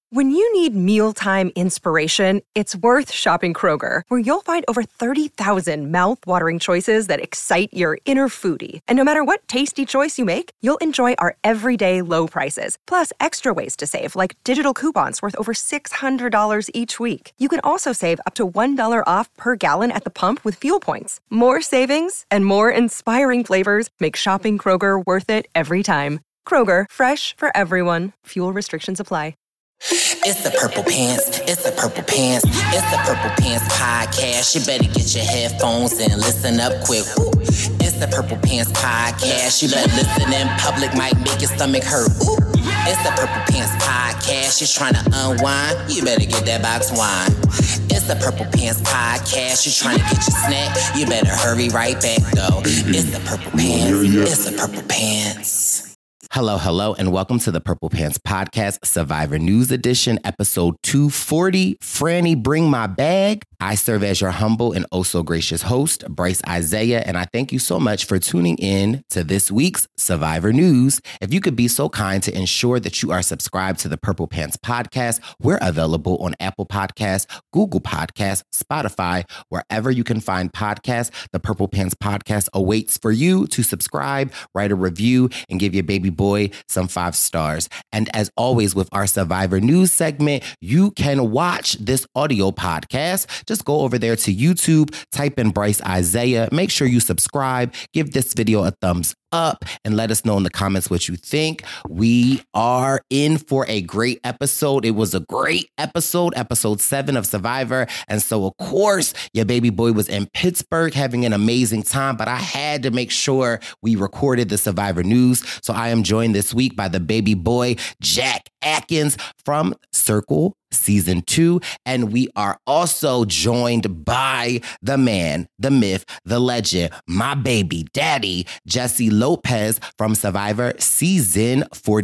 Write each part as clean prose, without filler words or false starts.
When you need mealtime inspiration, it's worth shopping Kroger, where you'll find over 30,000 mouth-watering choices that excite your inner foodie. And no matter what tasty choice you make, you'll enjoy our everyday low prices, plus extra ways to save, like digital coupons worth over $600 each week. You can also save up to $1 off per gallon at the pump with fuel points. More savings and more inspiring flavors make shopping Kroger worth it every time. Kroger, fresh for everyone. Fuel restrictions apply. It's the Purple Pants, it's the Purple Pants, it's the Purple Pants podcast. You better get your headphones and listen up quick. Ooh. It's the Purple Pants podcast. You better listen in public, might make your stomach hurt. Ooh. It's the Purple Pants podcast. You're trying to unwind, you better get that box wine. It's the Purple Pants podcast. You're trying to get your snack, you better hurry right back though. It's the Purple Pants, it's the Purple Pants. Hello, and welcome to the Purple Pants Podcast, Survivor News Edition, episode 240, Franny Bring My Bag. I serve as your humble and oh-so-gracious host, Bryce Isaiah, and I thank you so much for tuning in to this week's Survivor News. If you could be so kind to ensure that you are subscribed to the Purple Pants Podcast, we're available on Apple Podcasts, Google Podcasts, Spotify, wherever you can find podcasts. The Purple Pants Podcast awaits for you to subscribe, write a review, and give your baby boy some 5 stars. And as always, with our Survivor News segment, you can watch this audio podcast. Just go over there to YouTube, type in Bryce Isaiah, make sure you subscribe, give this video a thumbs up, and let us know in the comments what you think. We are in for a great episode. It was a great episode 7 of Survivor. And so, of course, your baby boy was in Pittsburgh having an amazing time, but I had to make sure we recorded the Survivor News. So I am joined this week by the baby boy, Jack Atkins from Circle Season 2. And we are also joined by the man, the myth, the legend, my baby daddy, Jesse Lopez from Survivor Season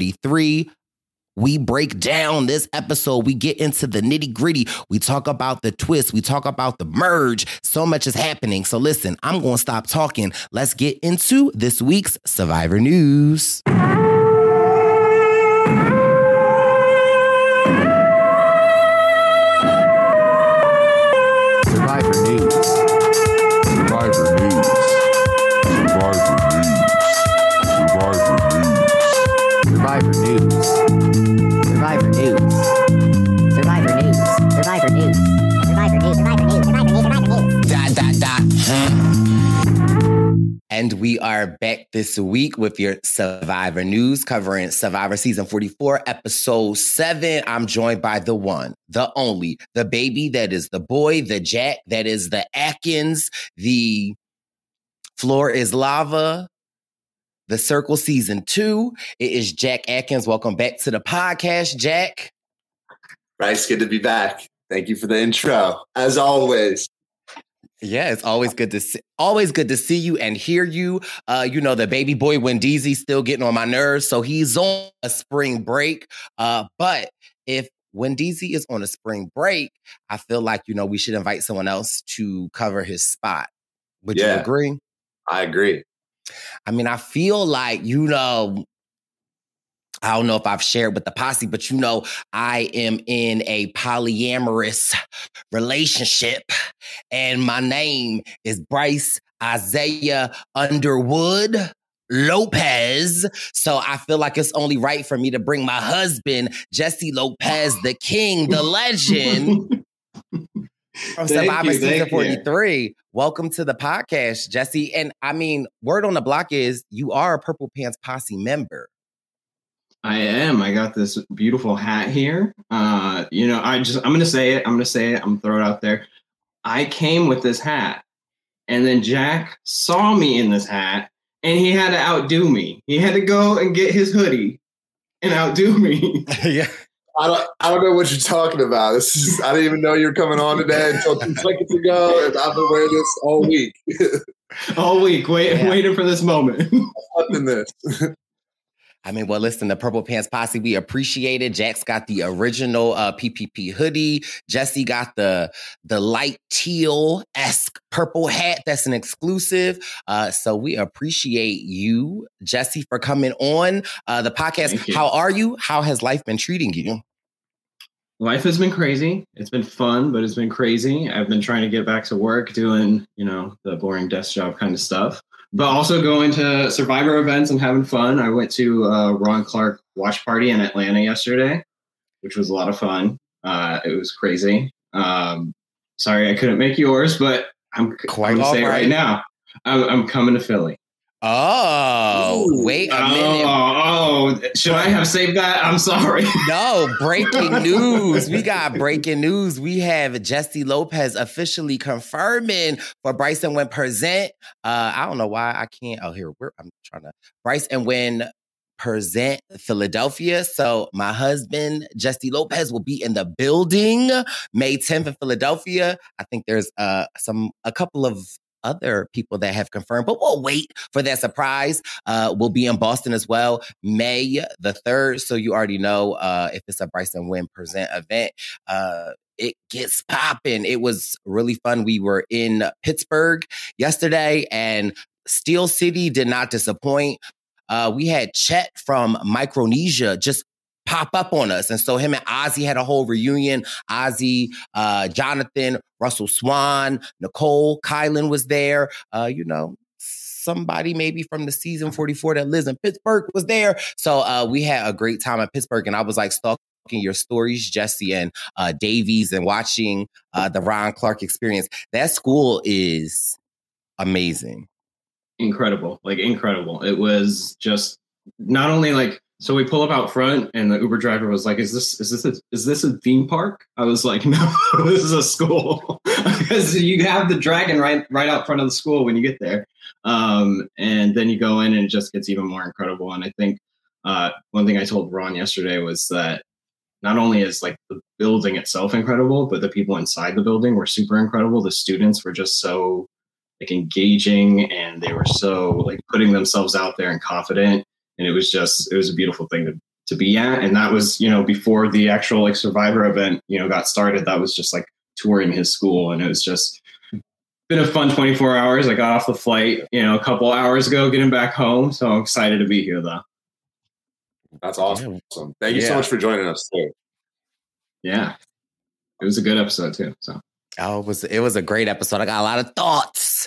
43. We break down this episode. We get into the nitty gritty. We talk about the twist. We talk about the merge. So much is happening. So listen, I'm going to stop talking. Let's get into this week's Survivor News. Survivor News. Survivor News. Survivor News. Survivor News. Survivor News. Survivor News. Survivor News. Survivor News. Survivor News. Survivor News. And we are back this week with your Survivor News, covering Survivor Season 44, Episode 7. I'm joined by the one, the only, the baby that is the boy, the Jack that is the Atkins, the Floor is Lava, the Circle Season 2. It is Jack Atkins. Welcome back to the podcast, Jack. Bryce, good to be back. Thank you for the intro, as always. Yeah, it's always good to see you and hear you. The baby boy Wendeezy still getting on my nerves, so he's on a spring break. But if Wendeezy is on a spring break, I feel like we should invite someone else to cover his spot. Would you agree? I agree. I mean, I feel like I don't know if I've shared with the posse, but I am in a polyamorous relationship, and my name is Bryce Isaiah Underwood Lopez. So I feel like it's only right for me to bring my husband, Jesse Lopez, the king, the legend, from Survivor Season 43. Welcome to the podcast, Jesse. And I mean, word on the block is you are a Purple Pants Posse member. I am. I got this beautiful hat here. I'm going to say it. I'm going to throw it out there. I came with this hat, and then Jack saw me in this hat, and he had to outdo me. He had to go and get his hoodie and outdo me. Yeah. I don't know what you're talking about. I didn't even know you were coming on today until 2 seconds ago, and I've been wearing this all week. All week, waiting for this moment. Loving this. I mean, well, listen, the Purple Pants Posse, we appreciate it. Jack's got the original PPP hoodie. Jesse got the light teal-esque purple hat. That's an exclusive. So we appreciate you, Jesse, for coming on the podcast. How are you? How has life been treating you? Life has been crazy. It's been fun, but it's been crazy. I've been trying to get back to work doing, the boring desk job kind of stuff, but also going to Survivor events and having fun. I went to Ron Clark watch party in Atlanta yesterday, which was a lot of fun. It was crazy. Sorry I couldn't make yours, but I'm going to say it right now. I'm coming to Philly. Oh, wait a minute. Oh, should I have saved that? I'm sorry. No, breaking news. We got breaking news. We have Jessie Lopez officially confirming for Bryce and Wynn Present. I don't know why I can't. Oh, here, I'm trying to. Bryce and Wynn Present Philadelphia. So my husband, Jessie Lopez, will be in the building May 10th in Philadelphia. I think there's a couple of other people that have confirmed, but we'll wait for that surprise. We'll be in Boston as well, May the 3rd. So you already know if it's a Bryce and Wynn Present event, it gets popping. It was really fun. We were in Pittsburgh yesterday and Steel City did not disappoint. We had Chet from Micronesia just pop up on us. And so him and Ozzy had a whole reunion. Ozzy, Jonathan, Russell Swan, Nicole, Kylan was there. Somebody maybe from the season 44 that lives in Pittsburgh was there. So we had a great time in Pittsburgh. And I was like stalking your stories, Jessie and Davies, and watching the Ron Clark experience. That school is amazing. Incredible. It was just not only so we pull up out front and the Uber driver was like, is this a theme park? I was like, no, this is a school. Because you have the dragon right out front of the school when you get there. And then you go in and it just gets even more incredible. And I think one thing I told Ron yesterday was that not only is the building itself incredible, but the people inside the building were super incredible. The students were just so engaging and they were so putting themselves out there and confident. And it was a beautiful thing to be at. And that was, before the actual Survivor event, got started, that was just touring his school. And it was just been a fun 24 hours. I got off the flight, a couple hours ago, getting back home. So I'm excited to be here though. That's awesome. Thank you so much for joining us too. Yeah. It was a good episode too. So. Oh, it was a great episode. I got a lot of thoughts.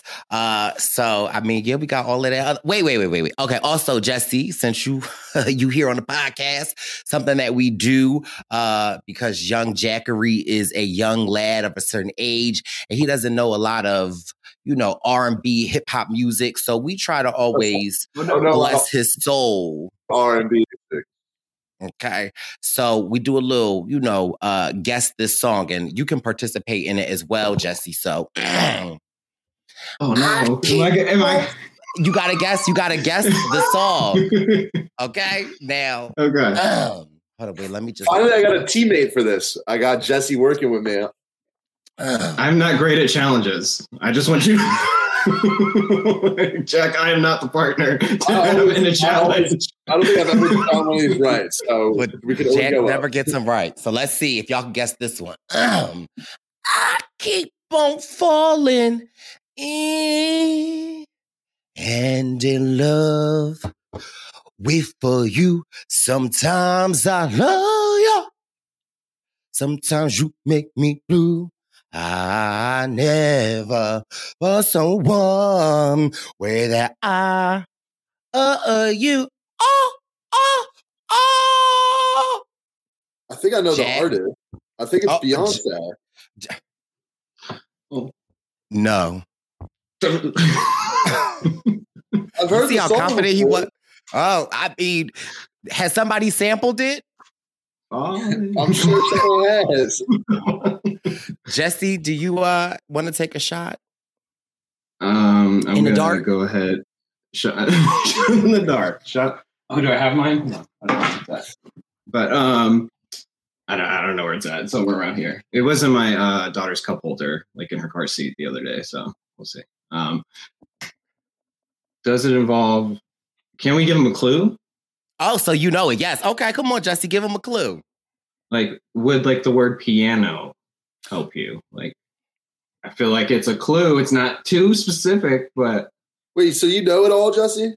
We got all of that. Wait. Okay. Also, Jessie, since you here on the podcast, something that we do because young Jackery is a young lad of a certain age and he doesn't know a lot of R&B, hip hop music. So we try to always bless his soul. R&B music. Okay, so we do a little, guess this song, and you can participate in it as well, Jessie. So, oh no, am I? You gotta guess the song. Okay, now. Okay. Hold on, wait. Let me just. Finally, I got a teammate for this. I got Jessie working with me. I'm not great at challenges. I just want you. Jack, I am not the partner to have in a challenge. I don't think I've ever done one of these right. So Jack never gets them right. So let's see if y'all can guess this one. I keep on falling in and in love with you. Sometimes I love you. Sometimes you make me blue. I never was someone where that you. Oh. I think I know the artist. I think it's Beyonce. No. I've heard See how confident he was? Oh, has somebody sampled it? I'm sure someone has. Jessie, do you want to take a shot? I'm in the dark. Go ahead. Shot in the dark. Shot. Oh, do I have mine? No, I don't have that. But I don't know where it's at. It's somewhere around here. It was in my daughter's cup holder, in her car seat the other day. So we'll see. Does it involve? Can we give him a clue? Oh, so you know it? Yes. Okay, come on, Jessie, give him a clue. Would the word piano help you? I feel like it's a clue. It's not too specific, but wait. So you know it all, Jessie?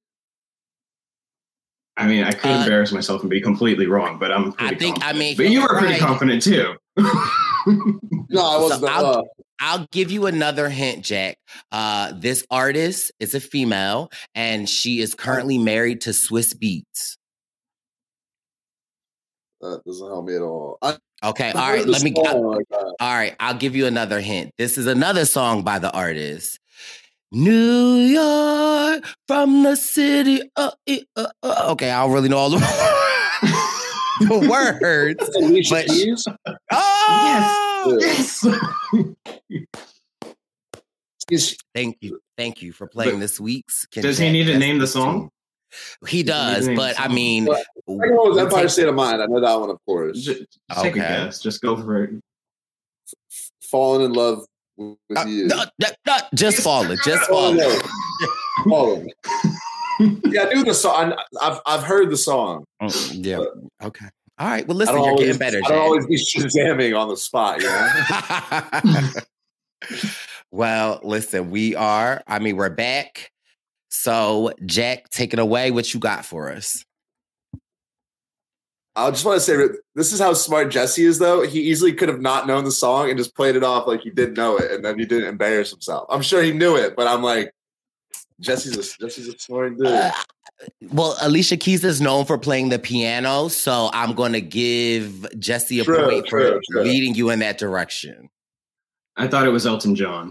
I mean, I could embarrass myself and be completely wrong, but I'm pretty confident. But you were pretty confident too. No, I wasn't. So I'll give you another hint, Jack. This artist is a female, and she is currently married to Swiss Beats. That doesn't help me at all. Okay, all right. All right, I'll give you another hint. This is another song by the artist. New York from the city. Okay, I don't really know all the words. Alicia Keys? Oh, yes. Thank you for playing this week's. Does he need to name the song? He does, but I mean, second one was Empire State of Mind. I know that one, of course. Just take a guess. Just go for it. Falling in love with you. Just falling. Just falling. Falling. Yeah, I knew the song. I've heard the song. Yeah. Okay. All right. Well, listen, you're getting better, Jack. I don't always be Shazamming on the spot, you know? Well, listen, we're back. So, Jack, take it away. What you got for us? I just want to say, this is how smart Jesse is, though. He easily could have not known the song and just played it off like he didn't know it, and then he didn't embarrass himself. I'm sure he knew it, but I'm like, Jesse's a smart dude. Well, Alicia Keys is known for playing the piano, so I'm going to give Jesse a point for leading you in that direction. I thought it was Elton John.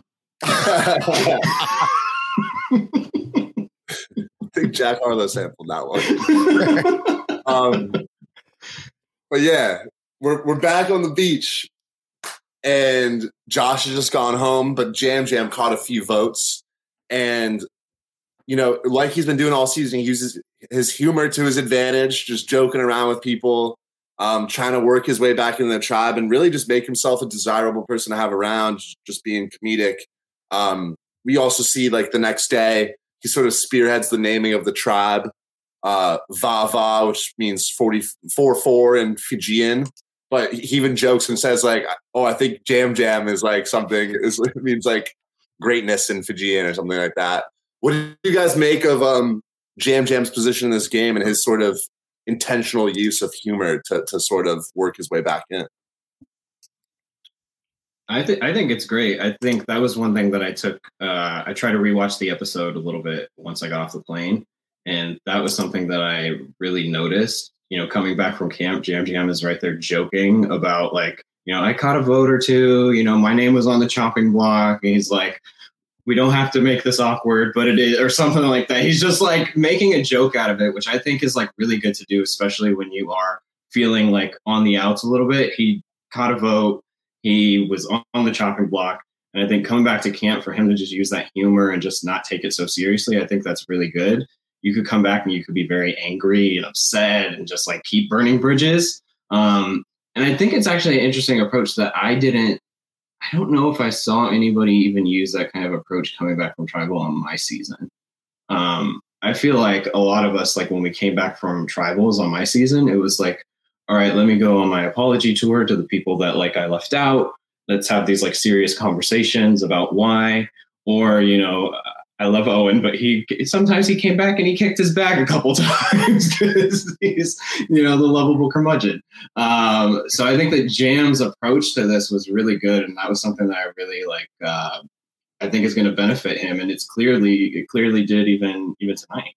I think Jack Harlow sampled that one. But yeah, we're back on the beach, and Josh has just gone home, but Jam Jam caught a few votes, and you know, like he's been doing all season, he uses his humor to his advantage, just joking around with people, trying to work his way back into the tribe, and really just make himself a desirable person to have around, just being comedic. We also see, like, the next day, he sort of spearheads the naming of the tribe, Va, which means 44 in Fijian. But he even jokes and says, like, oh, I think Jam Jam is like something, it means like greatness in Fijian or something like that. What do you guys make of Jam Jam's position in this game and his sort of intentional use of humor to sort of work his way back in? I think it's great. I think that was one thing that I took. I tried to rewatch the episode a little bit once I got off the plane, and that was something that I really noticed. You know, coming back from camp, Jam Jam is right there joking about, like, you know, I caught a vote or two. You know, my name was on the chopping block. And he's like, we don't have to make this awkward, but it is, or something like that. He's just like making a joke out of it, which I think is like really good to do, especially when you are feeling like on the outs a little bit. He caught a vote. He was on the chopping block. And I think coming back to camp, for him to just use that humor and just not take it so seriously, I think that's really good. You could come back and you could be very angry and upset and just like keep burning bridges. And I think it's actually an interesting approach that I don't know if I saw anybody even use that kind of approach coming back from Tribal on my season. I feel like a lot of us, like when we came back from Tribals on my season, it was like, all right, let me go on my apology tour to the people that like I left out. Let's have these like serious conversations about why. Or, you know, I love Owen, but sometimes he came back and he kicked his bag a couple times because he's, you know, the lovable curmudgeon. So I think that Jam's approach to this was really good, and that was something that I really like. I think is going to benefit him, and it clearly did even tonight.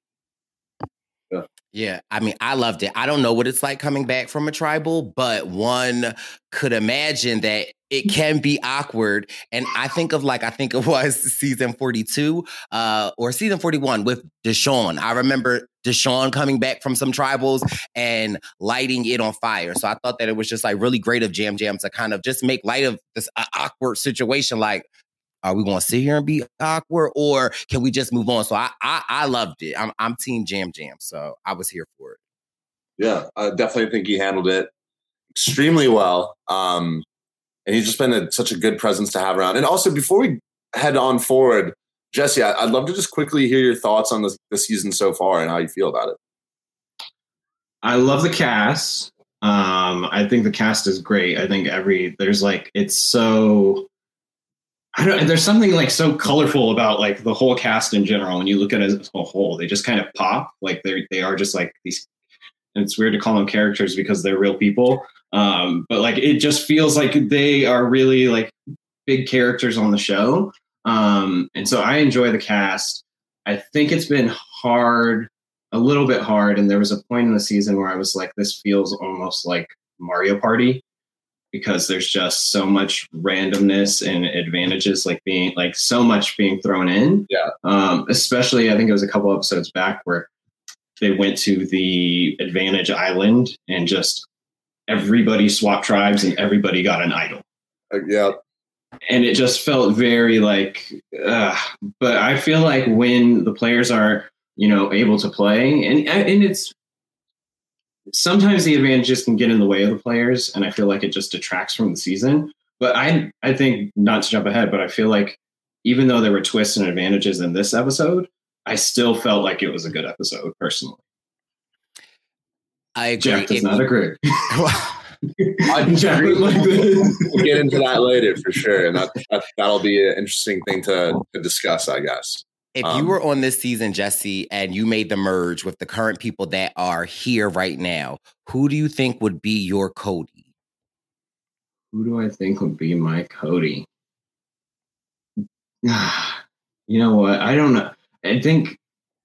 Yeah, I mean, I loved it. I don't know what it's like coming back from a tribal, but one could imagine that it can be awkward. And I think it was season 42 or season 41 with Deshaun. I remember Deshaun coming back from some tribals and lighting it on fire. So I thought that it was just like really great of Jam Jam to kind of just make light of this awkward situation. Like, are we going to sit here and be awkward, or can we just move on? So I loved it. I'm team Jam Jam, so I was here for it. Yeah, I definitely think he handled it extremely well. And he's just been such a good presence to have around. And also, before we head on forward, Jesse, I'd love to just quickly hear your thoughts on the season so far and how you feel about it. I love the cast. I think the cast is great. I think there's something like so colorful about like the whole cast in general. When you look at it as a whole, they just kind of pop. Like they are just like these and it's weird to call them characters because they're real people. But like, it just feels like they are really like big characters on the show. And so I enjoy the cast. I think it's been a little bit hard. And there was a point in the season where I was like, this feels almost like Mario Party, because there's just so much randomness and advantages, like being like so much being thrown in. Yeah. Especially, I think it was a couple episodes back where they went to the Advantage Island and just everybody swapped tribes and everybody got an idol. Yeah. And it just felt very like, but I feel like when the players are, able to play, and it's sometimes the advantages can get in the way of the players, and I feel like it just detracts from the season. But I think, not to jump ahead, but I feel like even though there were twists and advantages in this episode, I still felt like it was a good episode personally. I agree. Jeff does not agree. We'll get into that later for sure, and that'll be an interesting thing to discuss, I guess. If you were on this season, Jesse, and you made the merge with the current people that are here right now, who do you think would be your Cody? Who do I think would be my Cody? You know what? I don't know. I think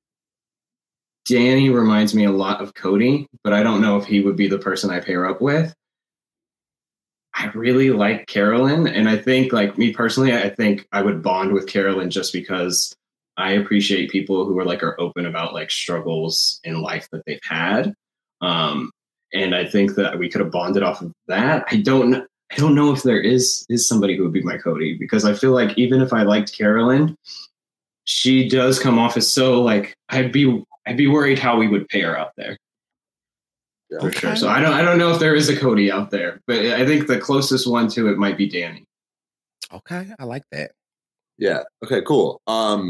Danny reminds me a lot of Cody, but I don't know if he would be the person I pair up with. I really like Carolyn, and I think, like me personally, I think I would bond with Carolyn just because I appreciate people who are open about like struggles in life that they've had. And I think that we could have bonded off of that. I don't know if there is somebody who would be my Cody, because I feel like even if I liked Carolyn, she does come off as so like, I'd be worried how we would pair out there. Yeah. For sure. So I don't know if there is a Cody out there, but I think the closest one to it might be Danny. Okay, I like that. Yeah. Okay, cool.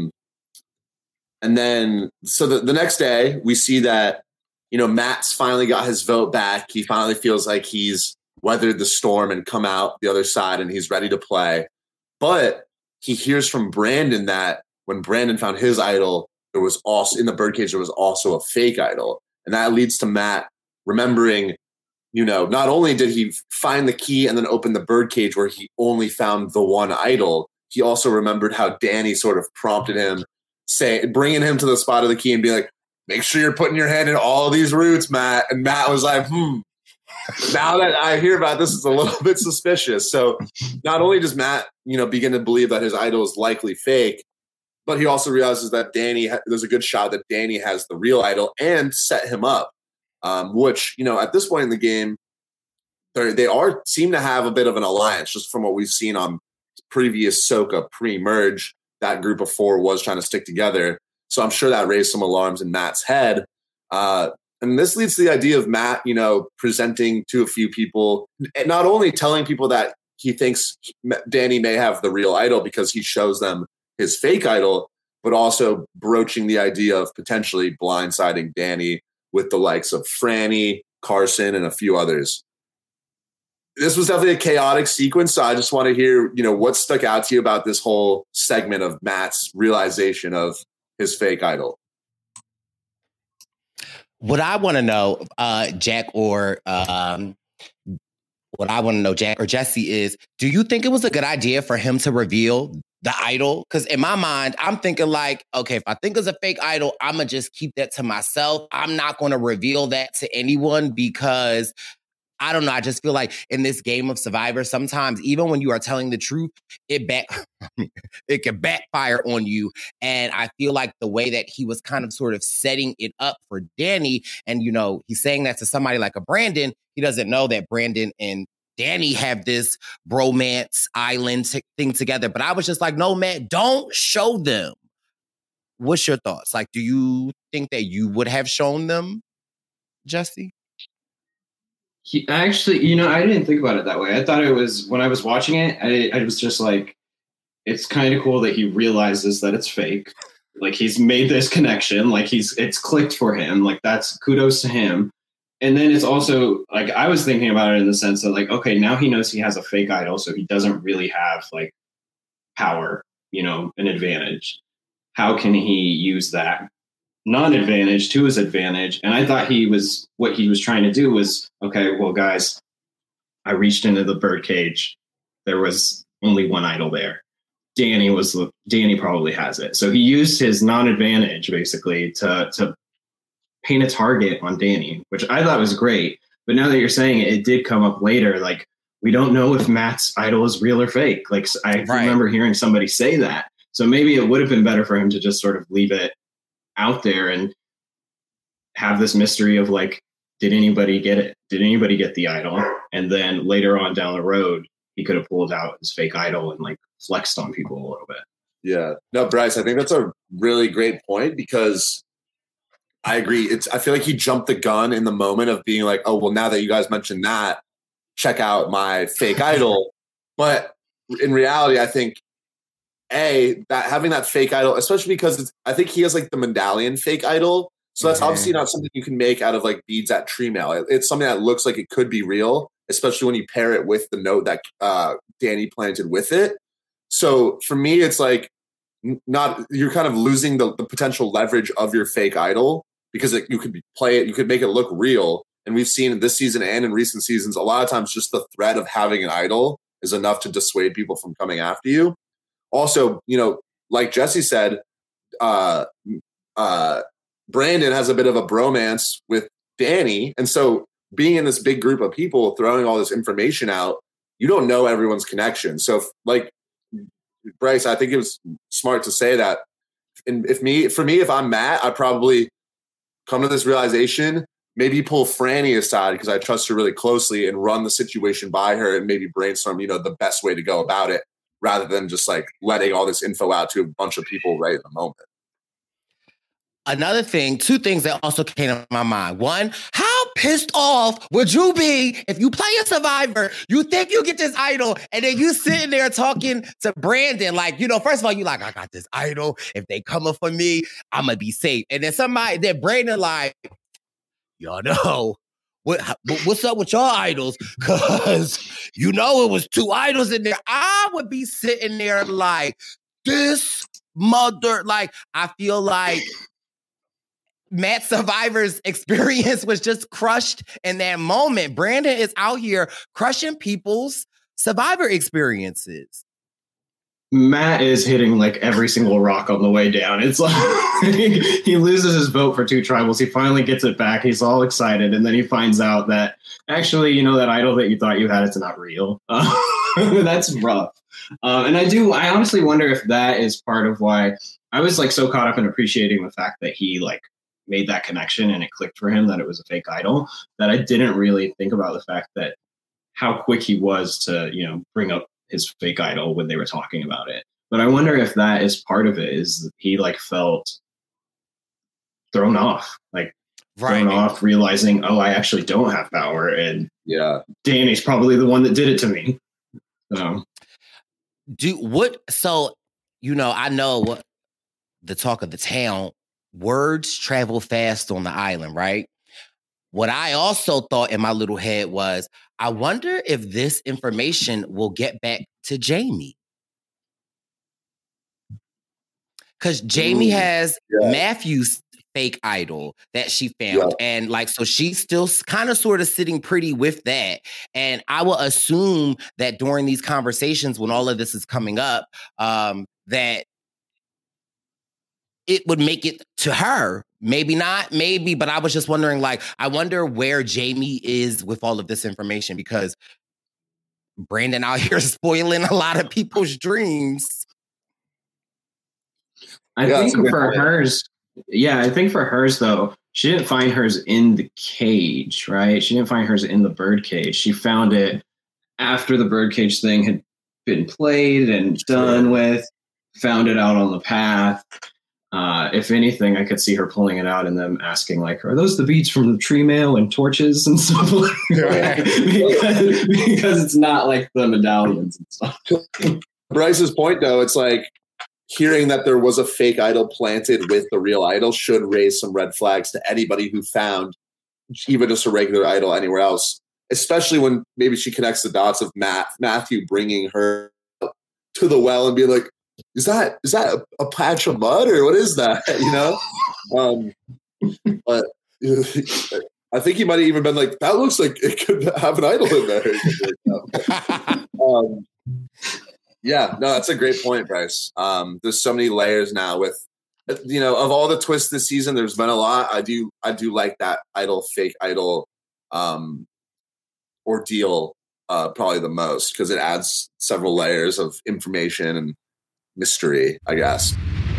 And then, so the next day, we see that, Matt's finally got his vote back. He finally feels like he's weathered the storm and come out the other side, and he's ready to play. But he hears from Brandon that when Brandon found his idol, there was also, in the birdcage, there was also a fake idol. And that leads to Matt remembering, not only did he find the key and then open the birdcage where he only found the one idol, he also remembered how Danny sort of prompted him, bringing him to the spot of the key and being like, make sure you're putting your hand in all these roots, Matt. And Matt was like, now that I hear about this, it's a little bit suspicious. So not only does Matt, begin to believe that his idol is likely fake, but he also realizes that there's a good shot that Danny has the real idol and set him up, which, at this point in the game, they seem to have a bit of an alliance just from what we've seen on previous Soka pre-merge. That group of four was trying to stick together. So I'm sure that raised some alarms in Matt's head. And this leads to the idea of Matt, presenting to a few people, and not only telling people that he thinks Danny may have the real idol because he shows them his fake idol, but also broaching the idea of potentially blindsiding Danny with the likes of Franny, Carson, and a few others. This was definitely a chaotic sequence, so I just want to hear, what stuck out to you about this whole segment of Matt's realization of his fake idol. What I want to know, Jack or Jesse, is, do you think it was a good idea for him to reveal the idol? Because in my mind, I'm thinking like, okay, if I think it's a fake idol, I'm going to just keep that to myself. I'm not going to reveal that to anyone because I don't know. I just feel like in this game of Survivor, sometimes even when you are telling the truth, it can backfire on you. And I feel like the way that he was kind of sort of setting it up for Danny, and he's saying that to somebody like a Brandon, he doesn't know that Brandon and Danny have this bromance island thing together. But I was just like, no, man, don't show them. What's your thoughts? Like, do you think that you would have shown them, Jesse? Actually, I didn't think about it that way. I thought it was, when I was watching it, I was just like, it's kind of cool that he realizes that it's fake. Like, he's made this connection. Like, it's clicked for him. Like, that's kudos to him. And then it's also, like, I was thinking about it in the sense that, like, okay, now he knows he has a fake idol, so he doesn't really have, like, power, an advantage. How can he use that non-advantage to his advantage. And I thought what he was trying to do was, okay, well, guys, I reached into the birdcage. There was only one idol there. Danny probably has it. So he used his non-advantage basically to paint a target on Danny, which I thought was great. But now that you're saying it did come up later. Like, we don't know if Matt's idol is real or fake. Like, I remember hearing somebody say that. So maybe it would have been better for him to just sort of leave it out there and have this mystery of like, did anybody get it? Did anybody get the idol? And then later on down the road, he could have pulled out his fake idol and like flexed on people a little bit. Yeah. No, Bryce, I think that's a really great point because I agree. I feel like he jumped the gun in the moment of being like, oh, well, now that you guys mentioned that, check out my fake idol. But in reality, I think that having that fake idol, especially because I think he has like the medallion fake idol. So that's obviously not something you can make out of like beads at tree mail. It's something that looks like it could be real, especially when you pair it with the note that Danny planted with it. So for me, it's like you're kind of losing the potential leverage of your fake idol because you could play it, you could make it look real. And we've seen this season and in recent seasons, a lot of times just the threat of having an idol is enough to dissuade people from coming after you. Also, like Jesse said, Brandon has a bit of a bromance with Danny. And so being in this big group of people throwing all this information out, you don't know everyone's connection. So like Bryce, I think it was smart to say that. And if I'm Matt, I'd probably come to this realization, maybe pull Franny aside because I trust her really closely and run the situation by her and maybe brainstorm, the best way to go about it rather than just like letting all this info out to a bunch of people right in the moment. Another thing, two things that also came to my mind. One, how pissed off would you be if you play a Survivor, you think you get this idol, and then you sitting there talking to Brandon, like, first of all, you like, I got this idol. If they coming for me, I'm going to be safe. And then Brandon like, y'all know, what's up with your idols? Because it was two idols in there. I would be sitting there like, this mother, like, I feel like Matt Survivor's experience was just crushed in that moment. Brandon is out here crushing people's Survivor experiences. Matt is hitting like every single rock on the way down. It's like he loses his vote for two tribals. He finally gets it back. He's all excited. And then he finds out that actually, that idol that you thought you had, it's not real. That's rough. And I honestly wonder if that is part of why I was like so caught up in appreciating the fact that he like made that connection and it clicked for him that it was a fake idol, that I didn't really think about the fact that how quick he was to, bring up his fake idol when they were talking about it. But I wonder if that is part of it, is he like felt thrown off, thrown off, realizing, oh, I actually don't have power. And Danny's probably the one that did it to me. So I know what the talk of the town, words travel fast on the island, right? What I also thought in my little head was, I wonder if this information will get back to Jamie. Because Jamie has Matthew's fake idol that she found. And so she's still kind of sort of sitting pretty with that. And I will assume that during these conversations, when all of this is coming up, that it would make it to her. Maybe not, maybe, but I was just wondering, I wonder where Jamie is with all of this information, because Brandon out here spoiling a lot of people's dreams. I think for hers, though, she didn't find hers in the cage, right? She didn't find hers in the birdcage. She found it after the birdcage thing had been played and done with, found it out on the path. If anything, I could see her pulling it out and them asking, are those the beads from the tree mail and torches and stuff like that? because it's not like the medallions and stuff. Bryce's point, though, it's like hearing that there was a fake idol planted with the real idol should raise some red flags to anybody who found even just a regular idol anywhere else, especially when maybe she connects the dots of Matthew bringing her to the well and be like, Is that a patch of mud or what is that? But I think he might have even been like, that looks like it could have an idol in there. Yeah, no, that's a great point, Bryce. There's so many layers now with, of all the twists this season, there's been a lot. I do like that idol, fake idol ordeal probably the most because it adds several layers of information and mystery, I guess.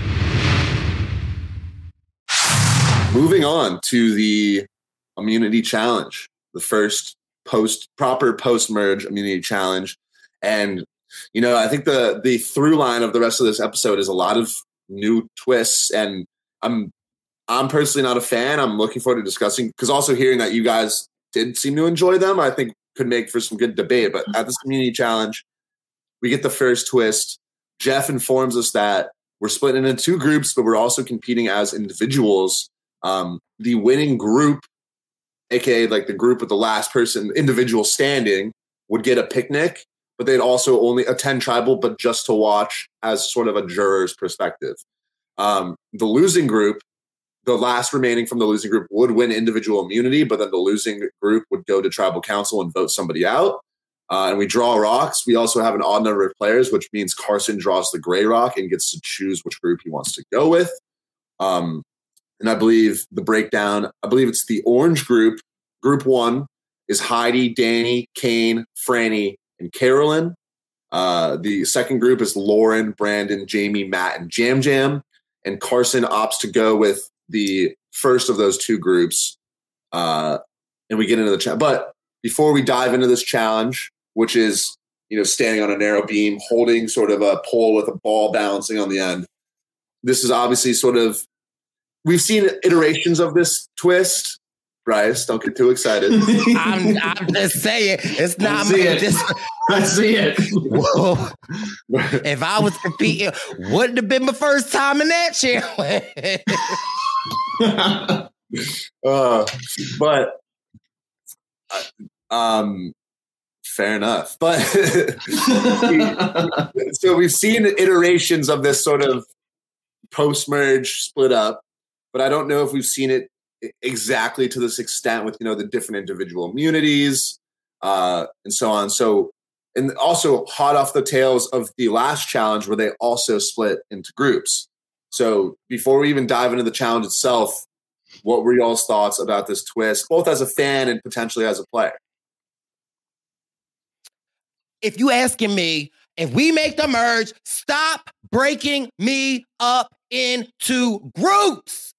Moving on to the immunity challenge, the first proper post-merge immunity challenge. And, I think the through line of the rest of this episode is a lot of new twists. And I'm personally not a fan. I'm looking forward to discussing, because also hearing that you guys did seem to enjoy them, I think could make for some good debate. But at this community challenge, we get the first twist. Jeff informs us that we're split into two groups, but we're also competing as individuals. The winning group, aka like the group with the last person, individual standing, would get a picnic, but they'd also only attend tribal, but just to watch as sort of a juror's perspective. The losing group, the last remaining from the losing group, would win individual immunity, but then the losing group would go to tribal council and vote somebody out. And we draw rocks. We also have an odd number of players, which means Carson draws the gray rock and gets to choose which group he wants to go with. And I believe the breakdown, it's the orange group. Group 1 is Heidi, Danny, Kane, Franny, and Carolyn. The second group is Lauren, Brandon, Jamie, Matt, and Jam Jam. And Carson opts to go with the first of those two groups. And we get into the challenge. But before we dive into this challenge, which is, standing on a narrow beam, holding sort of a pole with a ball balancing on the end, this is obviously sort of, we've seen iterations of this twist. Bryce, don't get too excited. I'm just saying, it's not I see it. Whoa. If I was competing, wouldn't have been my first time in that challenge. But fair enough. But so we've seen iterations of this sort of post-merge split up, but I don't know if we've seen it exactly to this extent with, the different individual immunities and so on. So, and also hot off the tails of the last challenge where they also split into groups. So before we even dive into the challenge itself, what were y'all's thoughts about this twist, both as a fan and potentially as a player? If you asking me, if we make the merge, stop breaking me up into groups.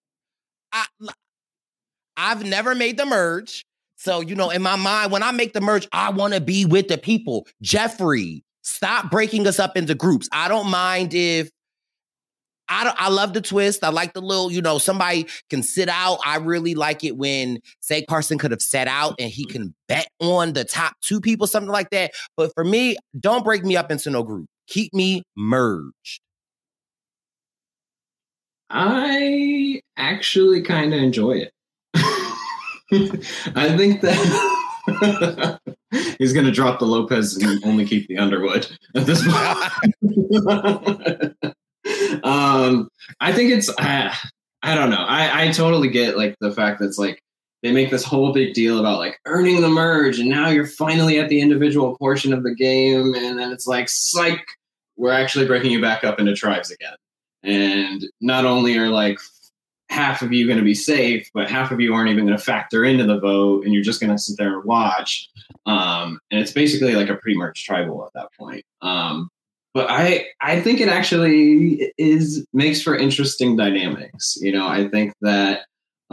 I've never made the merge. So, in my mind, when I make the merge, I want to be with the people. Jeffrey, stop breaking us up into groups. I don't mind if I love the twist. I like the little, somebody can sit out. I really like it when, say, Carson could have sat out and he can bet on the top two people, something like that. But for me, don't break me up into no group. Keep me merged. I actually kind of enjoy it. I think that he's going to drop the Lopez and only keep the Underwood at this point. I think it's, I don't know. I totally get like the fact that it's like they make this whole big deal about like earning the merge, and now you're finally at the individual portion of the game, and then it's like, psych, we're actually breaking you back up into tribes again. And not only are like half of you going to be safe, but half of you aren't even going to factor into the vote, and you're just going to sit there and watch. And it's basically like a pre-merge tribal at that point. But I think it actually makes for interesting dynamics. I think that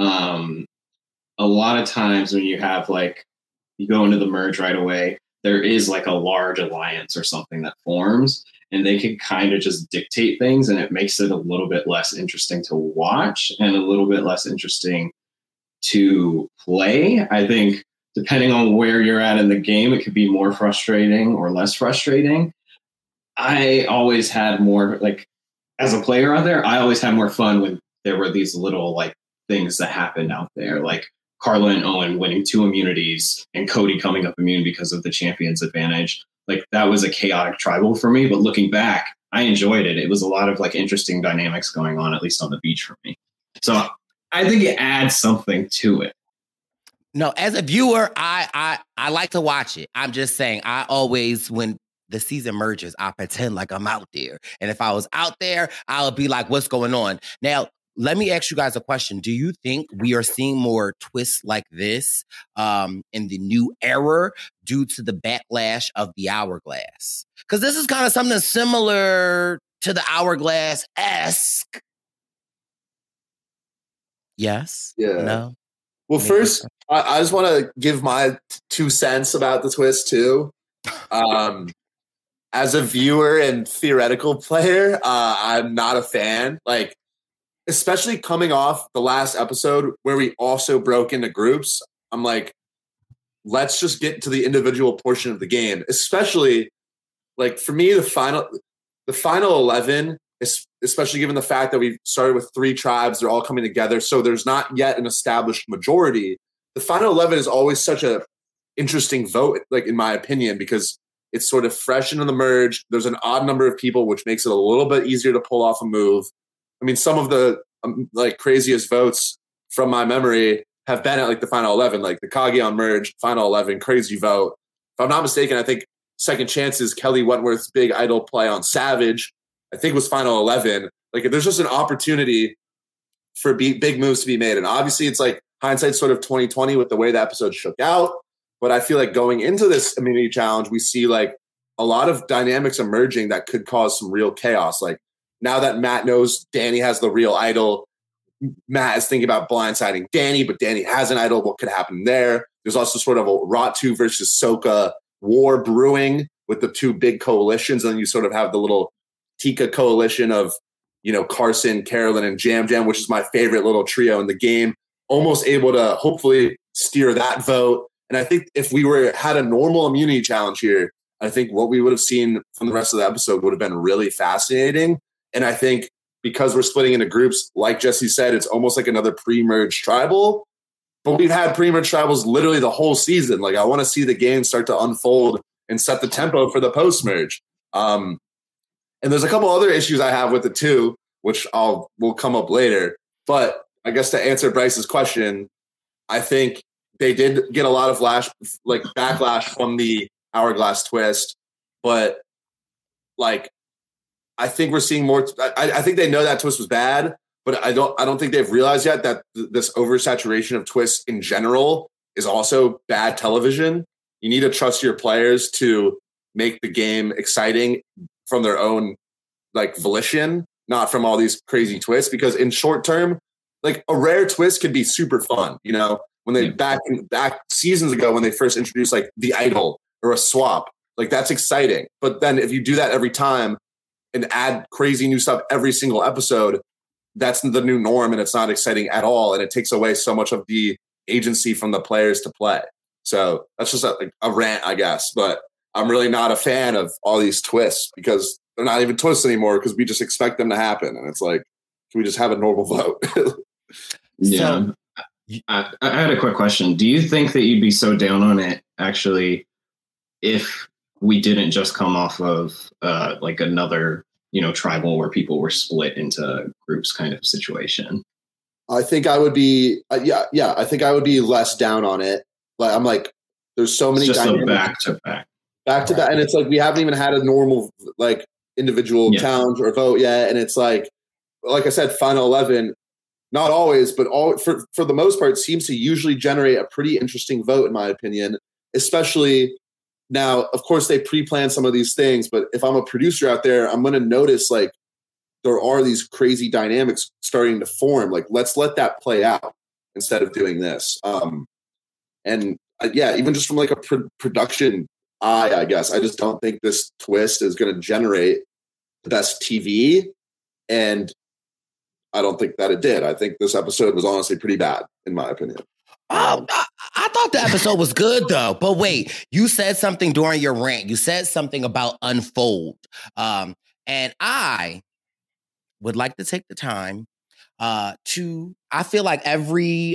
a lot of times when you have like, you go into the merge right away, there is like a large alliance or something that forms, and they can kind of just dictate things, and it makes it a little bit less interesting to watch and a little bit less interesting to play. I think depending on where you're at in the game, it could be more frustrating or less frustrating. I always had more, like, as a player out there, I always had more fun when there were these little like things that happened out there, like Carla and Owen winning 2 immunities and Cody coming up immune because of the champion's advantage. Like, that was a chaotic tribal for me, but looking back, I enjoyed it. It was a lot of like interesting dynamics going on, at least on the beach for me. So I think it adds something to it. No, as a viewer, I like to watch it. I'm just saying, I always, when the season merges, I pretend like I'm out there. And if I was out there, I would be like, what's going on? Now, let me ask you guys a question. Do you think we are seeing more twists like this in the new era due to the backlash of the Hourglass? Because this is kind of something similar to the Hourglass-esque. Yes? Yeah. No? Well, first, I just want to give my 2 cents about the twist, too. As a viewer and theoretical player, I'm not a fan. Like, especially coming off the last episode where we also broke into groups, I'm like, let's just get to the individual portion of the game. Especially, like, for me, the final 11, especially given the fact that we started with 3 tribes, they're all coming together, so there's not yet an established majority. The final 11 is always such a interesting vote, like, in my opinion, because it's sort of fresh into the merge. There's an odd number of people, which makes it a little bit easier to pull off a move. I mean, some of the like craziest votes from my memory have been at like the final 11, like the Kageon merge, final 11, crazy vote. If I'm not mistaken, I think Second Chance's Kelly Wentworth's big idol play on Savage, I think was final 11. Like, there's just an opportunity for big moves to be made. And obviously it's like hindsight's sort of 2020 with the way the episode shook out. But I feel like going into this immunity challenge, we see like a lot of dynamics emerging that could cause some real chaos. Like, now that Matt knows Danny has the real idol, Matt is thinking about blindsiding Danny, but Danny has an idol. What could happen there? There's also sort of a Ratu versus Sokka war brewing with the 2 big coalitions. And then you sort of have the little Tika coalition of, you know, Carson, Carolyn, and Jam Jam, which is my favorite little trio in the game, almost able to hopefully steer that vote. And I think if we had a normal immunity challenge here, I think what we would have seen from the rest of the episode would have been really fascinating. And I think because we're splitting into groups, like Jesse said, it's almost like another pre-merge tribal. But we've had pre-merge tribals literally the whole season. Like, I want to see the game start to unfold and set the tempo for the post-merge. And there's a couple other issues I have with it too, which will come up later. But I guess to answer Bryce's question, I think they did get a lot of backlash from the Hourglass twist, but like, I think we're seeing more. I think they know that twist was bad, but I don't think they've realized yet that this oversaturation of twists in general is also bad television. You need to trust your players to make the game exciting from their own like volition, not from all these crazy twists. Because in short term, like, a rare twist could be super fun. You know, when they back seasons ago when they first introduced like the idol or a swap, like, that's exciting. But then if you do that every time and add crazy new stuff every single episode, that's the new norm, and it's not exciting at all, and it takes away so much of the agency from the players to play. So that's just a rant, I guess. But I'm really not a fan of all these twists because they're not even twists anymore, because we just expect them to happen. And it's like, can we just have a normal vote? Yeah. So, I had a quick question. Do you think that you'd be so down on it, actually, if we didn't just come off of like another, you know, tribal where people were split into groups kind of situation? I think I would be, I think I would be less down on it. Like, I'm like, there's so many dynamics. Back to back. And it's like, we haven't even had a normal, like, individual challenge or vote yet. And it's like I said, final 11, not always, but for the most part, seems to usually generate a pretty interesting vote, in my opinion, especially. Now, of course, they pre-plan some of these things, but if I'm a producer out there, I'm going to notice like there are these crazy dynamics starting to form. Like, let's let that play out instead of doing this. Even just from like a production eye, I guess, I just don't think this twist is going to generate the best TV. And I don't think that it did. I think this episode was honestly pretty bad, in my opinion. Oh, I thought the episode was good, though. But wait, you said something during your rant. You said something about unfold. And I would like to take the time I feel like every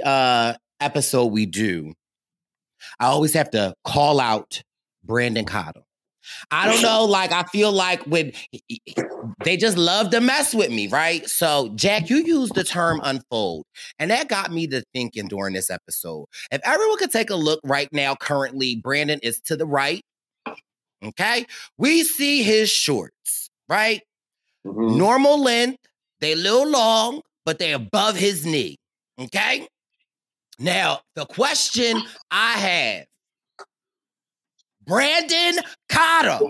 episode we do, I always have to call out Brandon Cottle. I don't know. Like, I feel like when they just love to mess with me, right? So, Jack, you used the term unfold, and that got me to thinking during this episode. If everyone could take a look right now, currently, Brandon is to the right. Okay, we see his shorts, right? Mhm. Normal length. They a little long, but they above his knee. Okay. Now, the question I have. Brandon Cotto.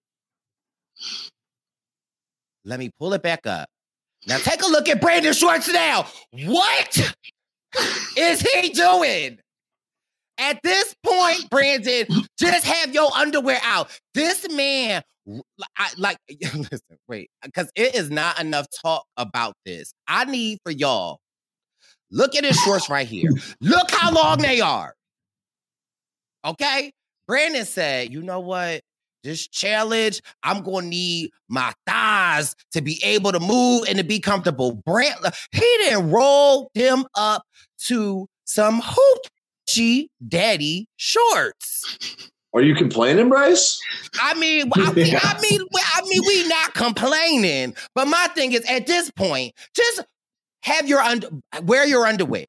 Let me pull it back up. Now take a look at Brandon shorts now. What is he doing? At this point, Brandon, just have your underwear out. This man, listen, wait, because it is not enough talk about this. I need for y'all, look at his shorts right here. Look how long they are. Okay? Brandon said, you know what? This challenge, I'm going to need my thighs to be able to move and to be comfortable. He didn't roll them up to some hoochie daddy shorts. Are you complaining, Bryce? I mean, we not complaining. But my thing is, at this point, just have wear your underwear.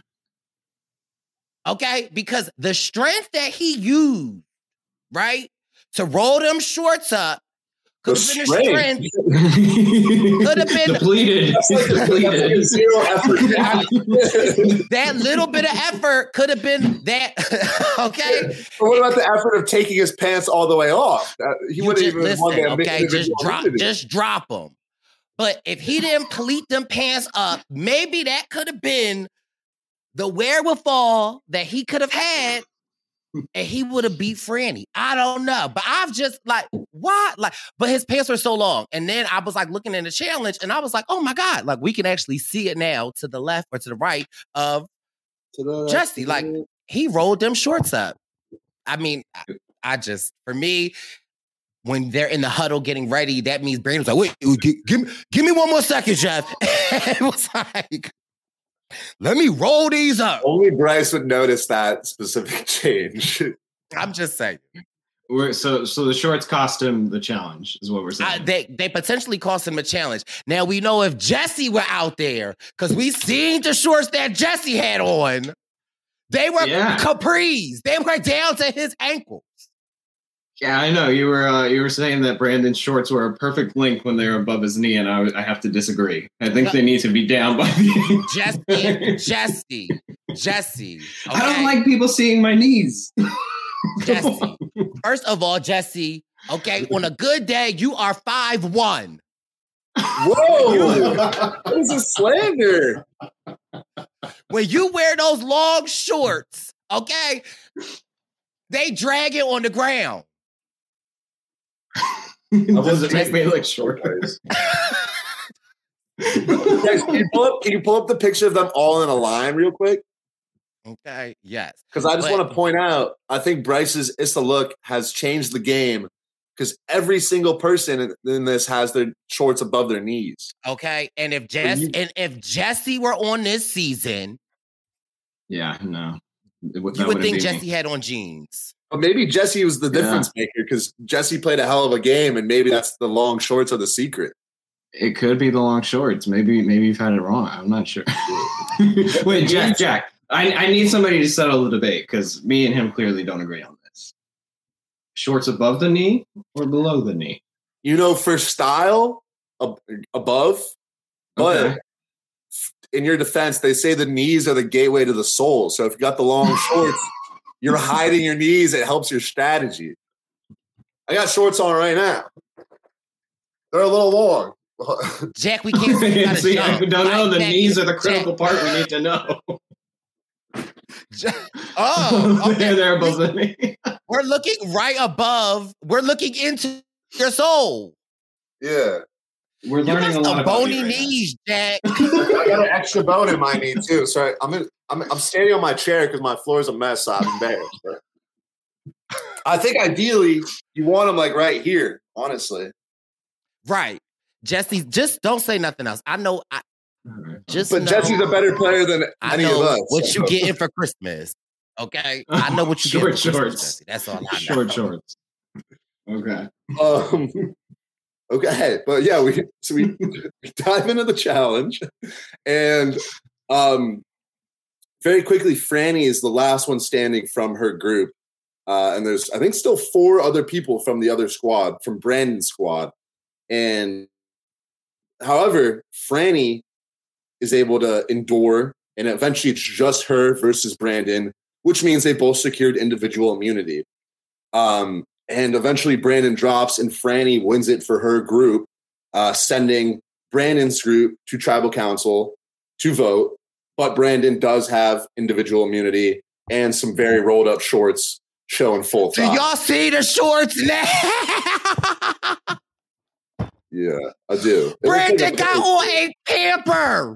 Okay? Because the strength that he used, right, to roll them shorts up could have been the strength. Could have been depleted. Depleted. Zero effort. That little bit of effort could have been that. Okay? But what about the effort of taking his pants all the way off? He wouldn't even want that. Okay, just drop them. But if he didn't pleat them pants up, maybe that could have been the wherewithal that he could have had, and he would have beat Franny. I don't know. But I've just what? But his pants were so long. And then I was looking at the challenge, and I was like, oh my God, we can actually see it now to the left or to the right of Jesse. He rolled them shorts up. I mean, for me, when they're in the huddle getting ready, that means Brandon was like, wait, give me one more second, Jeff. It was like, let me roll these up. Only Bryce would notice that specific change. I'm just saying. So the shorts cost him the challenge, is what we're saying. They potentially cost him a challenge. Now we know if Jesse were out there, because we seen the shorts that Jesse had on, they were capris. They were down to his ankles. Yeah, I know. You were saying that Brandon's shorts were a perfect length when they were above his knee, and I have to disagree. I think they need to be down by the Jesse. Okay? I don't like people seeing my knees. Jesse. First of all, Jesse, okay, on a good day, you are 5'1". Whoa! What is this slander? When you wear those long shorts, okay, they drag it on the ground. Does it make me look short? Guys, can you pull up the picture of them all in a line real quick? Okay, yes. Because I just want to point out, I think Bryce's It's the Look has changed the game because every single person in this has their shorts above their knees. Okay, and if Jesse were on this season, yeah, no, you would think Jesse had on jeans. But maybe Jesse was the difference maker because Jesse played a hell of a game, and maybe that's the long shorts are the secret. It could be the long shorts. Maybe you've had it wrong. I'm not sure. Wait, Jack. I need somebody to settle the debate because me and him clearly don't agree on this. Shorts above the knee or below the knee? For style, above. But in your defense, they say the knees are the gateway to the soul. So if you got the long shorts, you're hiding your knees. It helps your strategy. I got shorts on right now. They're a little long. Jack, we can't see how to jump. We don't know. The knees are the critical part we need to know. Okay. They're above the knee. We're looking right above. We're looking into your soul. Yeah. We're learning a lot about bony knees, Jack. I got an extra bone in my knee too. So I'm standing on my chair because my floor is a mess. So I'm embarrassed. But I think ideally you want them right here. Honestly, right, Jesse. Just don't say nothing else. I know. Jesse's a better player than any of us. What you getting for Christmas? Okay, I know what you getting for shorts. Christmas, Jesse. That's all I know. Shorts. Okay. Okay, but yeah, we dive into the challenge, and very quickly, Franny is the last one standing from her group, and there's I think still 4 other people from the other squad, from Brandon's squad, and however, Franny is able to endure, and eventually it's just her versus Brandon, which means they both secured individual immunity. And eventually Brandon drops and Franny wins it for her group, sending Brandon's group to tribal council to vote. But Brandon does have individual immunity and some very rolled up shorts showing full Do thigh. y'all see the shorts now? Yeah, I do. It looks Brandon like a- got on a pamper.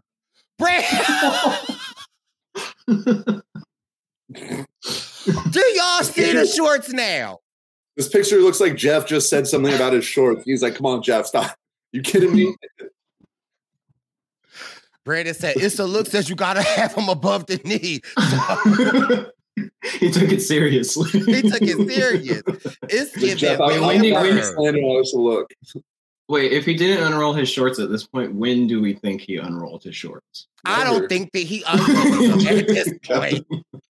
Do y'all see the shorts now? This picture looks like Jeff just said something about his shorts. He's like, come on, Jeff, stop. You kidding me? Brandon said, Issa looks says you gotta have him above the knee. He took it seriously. He took it serious. It's Jeff, giving when did- pamper. standing on us to look. Wait, if he didn't unroll his shorts at this point, when do we think he unrolled his shorts? I don't think that he unrolled them at this point.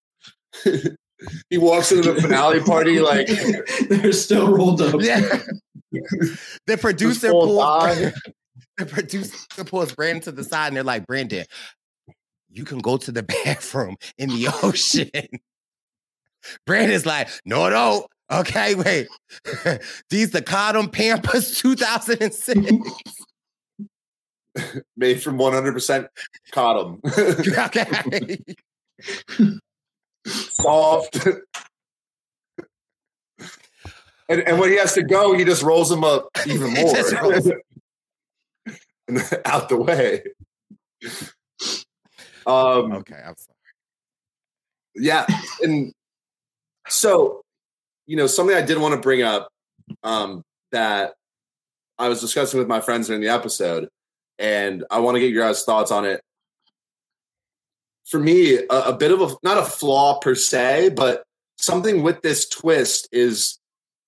He walks into the finale party like They're still rolled up. Yeah. The producer full pulls thigh. the producer pulls Brandon to the side and they're like, Brandon, you can go to the bathroom in the ocean. Brandon's like, no. Okay, wait. These the Cotton Pampers 2006. made from 100% cotton. Okay. Soft. And when he has to go, he just rolls them up even He more. just rolls- And out the way. Okay, I'm sorry. Yeah. And so, something I did want to bring up that I was discussing with my friends during the episode, and I want to get your guys' thoughts on it. For me, a bit of not a flaw per se, but something with this twist is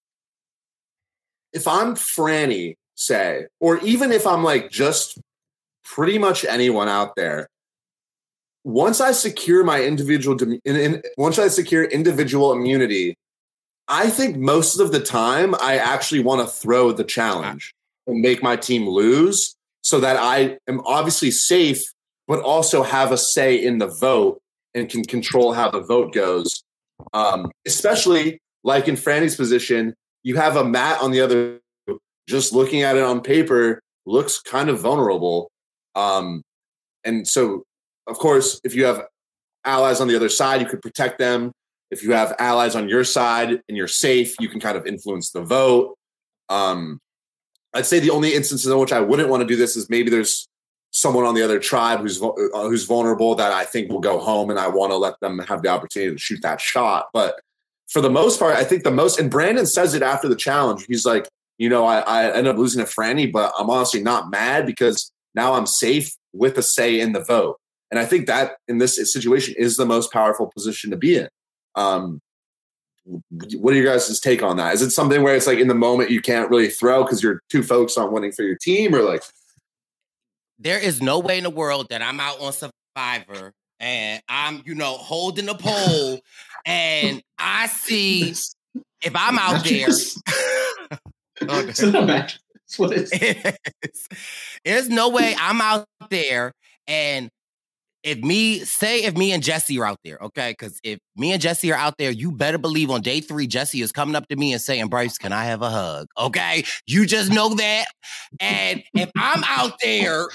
if I'm Franny, say, or even if I'm like just pretty much anyone out there, once I secure my individual immunity, I think most of the time I actually want to throw the challenge and make my team lose so that I am obviously safe, but also have a say in the vote and can control how the vote goes. Especially like in Franny's position, you have a Matt on the other, just looking at it on paper, looks kind of vulnerable. And so, of course, if you have allies on the other side, you could protect them. If you have allies on your side and you're safe, you can kind of influence the vote. I'd say the only instances in which I wouldn't want to do this is maybe there's someone on the other tribe who's vulnerable that I think will go home, and I want to let them have the opportunity to shoot that shot. But for the most part, I think and Brandon says it after the challenge. He's like, I ended up losing to Franny, but I'm honestly not mad because now I'm safe with a say in the vote. And I think that in this situation is the most powerful position to be in. What are your guys' take on that? Is it something where it's like in the moment you can't really throw because you're too focused on winning for your team, or like? There is no way in the world that I'm out on Survivor and I'm, holding the pole and I see if I'm out there. That's what it's. There's no way I'm out there and if me and Jesse are out there, okay? Because if me and Jesse are out there, you better believe on day 3, Jesse is coming up to me and saying, Bryce, can I have a hug? Okay? You just know that. And if I'm out there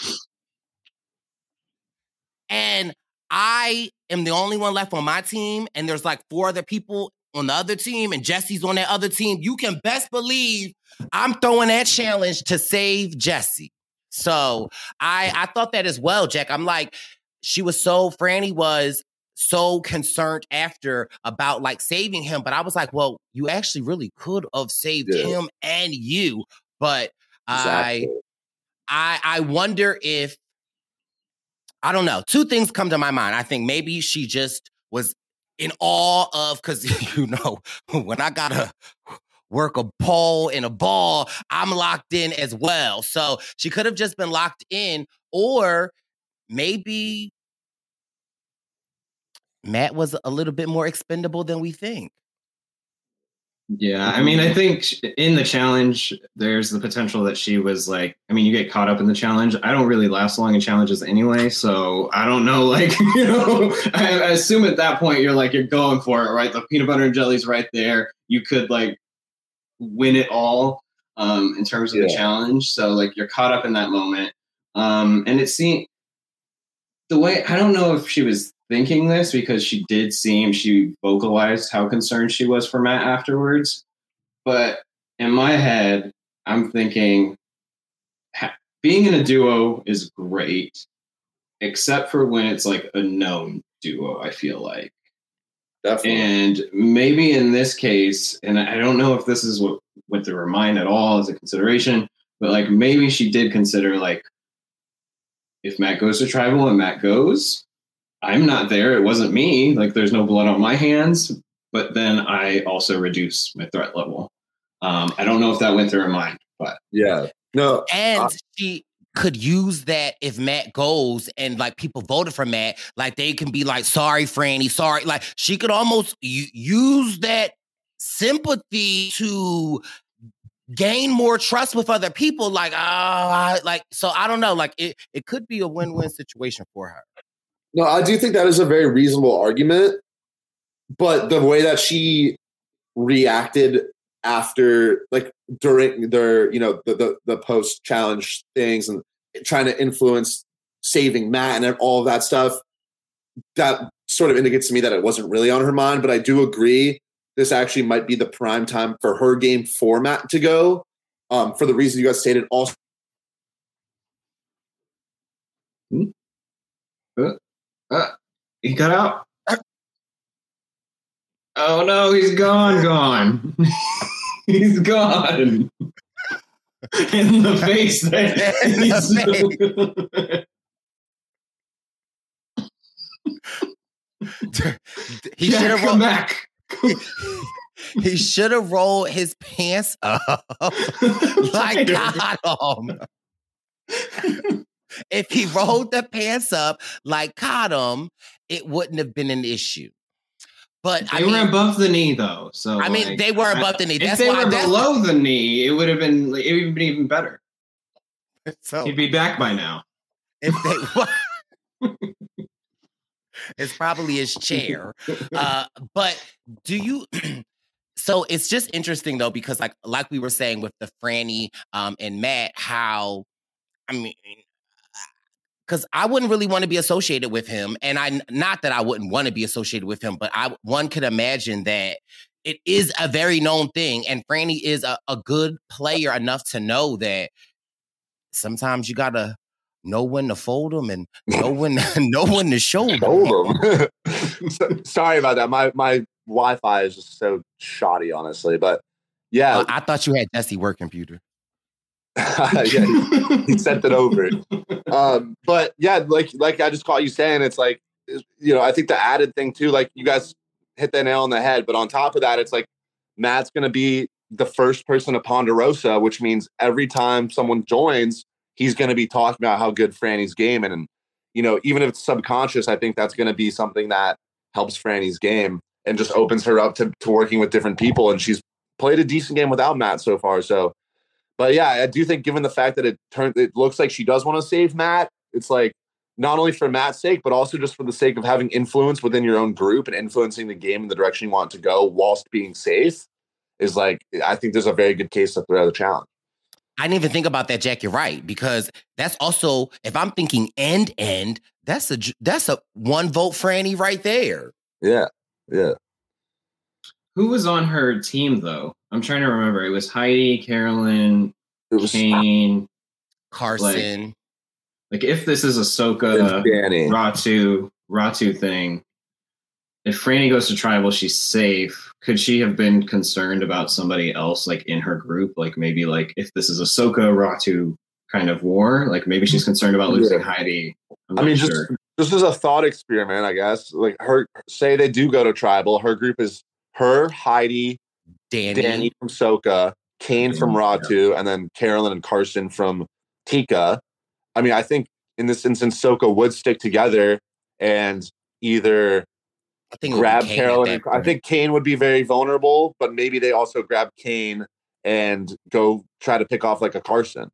and I am the only one left on my team and there's like 4 other people on the other team and Jesse's on that other team, you can best believe I'm throwing that challenge to save Jesse. So I thought that as well, Jack. I'm like, Franny was so concerned after about like saving him, but I was like, well, you actually really could have saved him and you. But exactly. I wonder if, I don't know. 2 things come to my mind. I think maybe she just was in awe of, because when I gotta work a pole and a ball, I'm locked in as well. So she could have just been locked in, or maybe Matt was a little bit more expendable than we think. Yeah, I mean, I think in the challenge, there's the potential that she was like, I mean, you get caught up in the challenge. I don't really last long in challenges anyway, so I don't know, like, you know, I assume at that point you're going for it, right? The peanut butter and jelly's right there. You could like win it all in terms of the challenge. So like you're caught up in that moment. And it seemed the way, I don't know if she was thinking this, because she vocalized how concerned she was for Matt afterwards. But in my head, I'm thinking being in a duo is great, except for when it's like a known duo, I feel like. Definitely. And maybe in this case, and I don't know if this is what went through her mind at all as a consideration, but like maybe she did consider like, if Matt goes to tribal and Matt goes, I'm not there. It wasn't me. Like, there's no blood on my hands. But then I also reduce my threat level. I don't know if that went through her mind, but yeah, no. And she could use that if Matt goes and like people voted for Matt, like they can be like, sorry, Franny, sorry. Like she could almost use that sympathy to gain more trust with other people. Like, so I don't know. Like it could be a win-win situation for her. No, I do think that is a very reasonable argument, but the way that she reacted after, like during their, the post challenge things and trying to influence saving Matt and all of that stuff, that sort of indicates to me that it wasn't really on her mind. But I do agree this actually might be the prime time for her game format to go, for the reason you guys stated. Also, he got out. Oh no, he's gone. He's gone. In the face. He should have come back. He should have rolled his pants up like Cottom. If he rolled the pants up like Cottom, it wouldn't have been an issue. But they were above the knee, though. So I mean, they were above the knee. If they were below the knee, it would have been even better. So he'd be back by now. If they it's probably his chair. But do you? So it's just interesting though, because like we were saying with the Franny and Matt, how I mean. Because I wouldn't really want to be associated with him. And not that I wouldn't want to be associated with him, but one could imagine that it is a very known thing. And Franny is a good player enough to know that sometimes you got to know when to fold them and know when to show them. Sorry about that. My Wi-Fi is just so shoddy, honestly. But yeah. I thought you had Jesse work computer. Yeah, he sent it over. But yeah, like I just caught you saying, it's like, I think the added thing too, like you guys hit the nail on the head, but on top of that, it's like Matt's going to be the first person to Ponderosa, which means every time someone joins, he's going to be talking about how good Franny's game. And, even if it's subconscious, I think that's going to be something that helps Franny's game and just opens her up to working with different people. And she's played a decent game without Matt so far. So, but yeah, I do think given the fact that it looks like she does want to save Matt, it's like not only for Matt's sake, but also just for the sake of having influence within your own group and influencing the game in the direction you want it to go whilst being safe is like, I think there's a very good case to throw the challenge. I didn't even think about that, Jack. You're right, because that's also, if I'm thinking end, that's a one vote Franny right there. Yeah. Who was on her team though? I'm trying to remember. It was Heidi, Carolyn, Kane, Carson. Like if this is Ahsoka, Ratu thing, if Franny goes to tribal, she's safe. Could she have been concerned about somebody else like in her group? Like maybe like if this is Ahsoka, Ratu kind of war, like maybe she's concerned about losing Heidi. This is a thought experiment, I guess. Like say they do go to tribal. Her group is her, Heidi, Danny. from Soka, Kane from Ratu, and then Carolyn and Carson from Tika. I mean, I think in this instance, Soka would stick together and either I think it would be grab Kane at Carolyn. that And, I point. think Kane would be very vulnerable, but maybe they also grab Kane and go try to pick off like a Carson.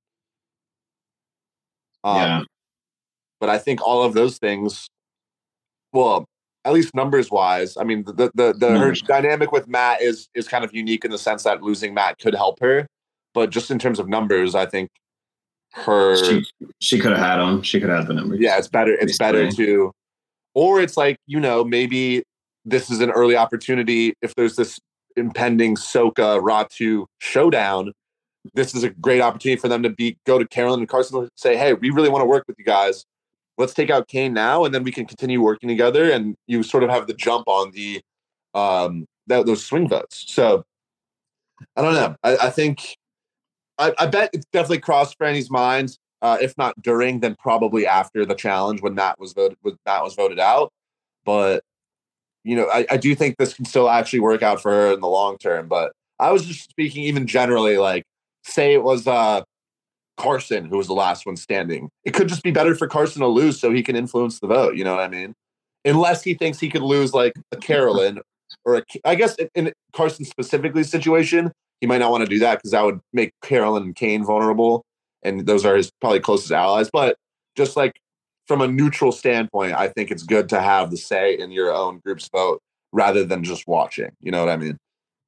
Yeah. But I think all of those things, well, at least numbers wise, I mean, her dynamic with Matt is kind of unique in the sense that losing Matt could help her. But just in terms of numbers, I think she could have had him. She could have had the numbers. Yeah, it's better. It's better to, or it's like, maybe this is an early opportunity. If there's this impending Soka Ratu showdown, this is a great opportunity for them to go to Carolyn and Carson and say, hey, we really want to work with you guys. Let's take out Kane now, and then we can continue working together. And you sort of have the jump on the those swing votes. So I don't know. I think I bet it's definitely crossed Franny's mind. If not during, then probably after the challenge when that was voted out. But I do think this can still actually work out for her in the long term. But I was just speaking even generally, like say it was Carson who was the last one standing. It could just be better for Carson to lose so he can influence the vote. You know what I mean? Unless he thinks he could lose like a Carolyn or I guess in Carson specifically situation, he might not want to do that because that would make Carolyn and Kane vulnerable. And those are his probably closest allies. But just like from a neutral standpoint, I think it's good to have the say in your own group's vote rather than just watching. You know what I mean?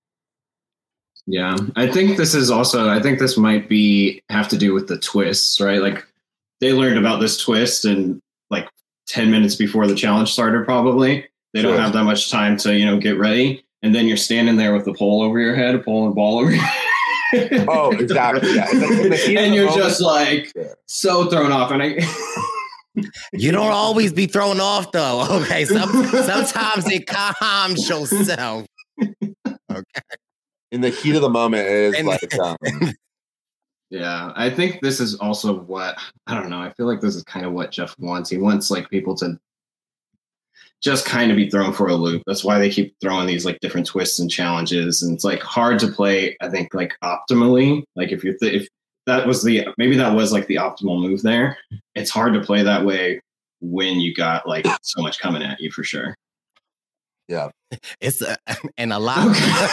Yeah, I think this might have to do with the twists, right? Like they learned about this twist and like 10 minutes before the challenge started, probably. They don't have that much time to, get ready. And then you're standing there with the pole over your head, a pole and ball over your head. Oh, exactly. Yeah. And you're just like so thrown off. And you don't always be thrown off though. Okay. Sometimes it calms yourself. Okay. In the heat of the moment, it is yeah, I think this is also what, I don't know. I feel like this is kind of what Jeff wants. He wants like people to just kind of be thrown for a loop. That's why they keep throwing these like different twists and challenges. And it's like hard to play, I think, like optimally. Like if that was maybe that was like the optimal move there. It's hard to play that way when you got like so much coming at you for sure. Yeah. It's and a lot.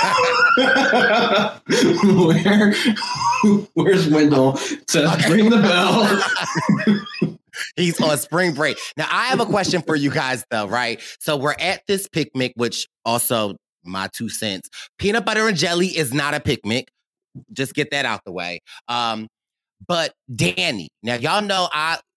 Where's Wendell to ring the bell? He's on spring break. Now, I have a question for you guys, though, right? So we're at this picnic, which also, my 2 cents, peanut butter and jelly is not a picnic. Just get that out the way. But Danny, now y'all know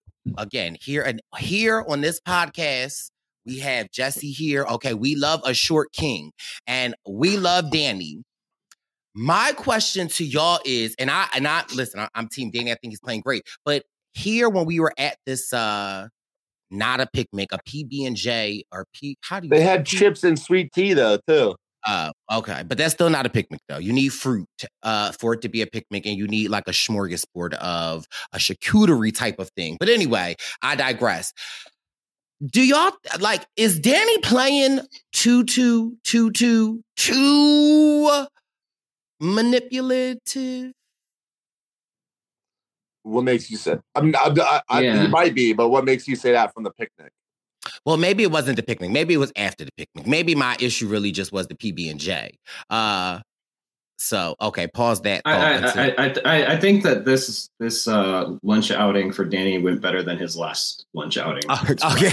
here on this podcast, we have Jesse here. Okay, we love a short king, and we love Danny. My question to y'all is, and I listen, I'm Team Danny. I think he's playing great. But here, when we were at this, not a picnic, a PB&J or They had chips and sweet tea though too. Okay, but that's still not a picnic though. You need fruit for it to be a picnic, and you need like a smorgasbord of a charcuterie type of thing. But anyway, I digress. Do y'all like? Is Danny playing too manipulative? What makes you say? I mean, it might be, but what makes you say that from the picnic? Well, maybe it wasn't the picnic. Maybe it was after the picnic. Maybe my issue really just was the PB&J. So, okay, pause that. I think that this lunch outing for Danny went better than his last lunch outing. Okay.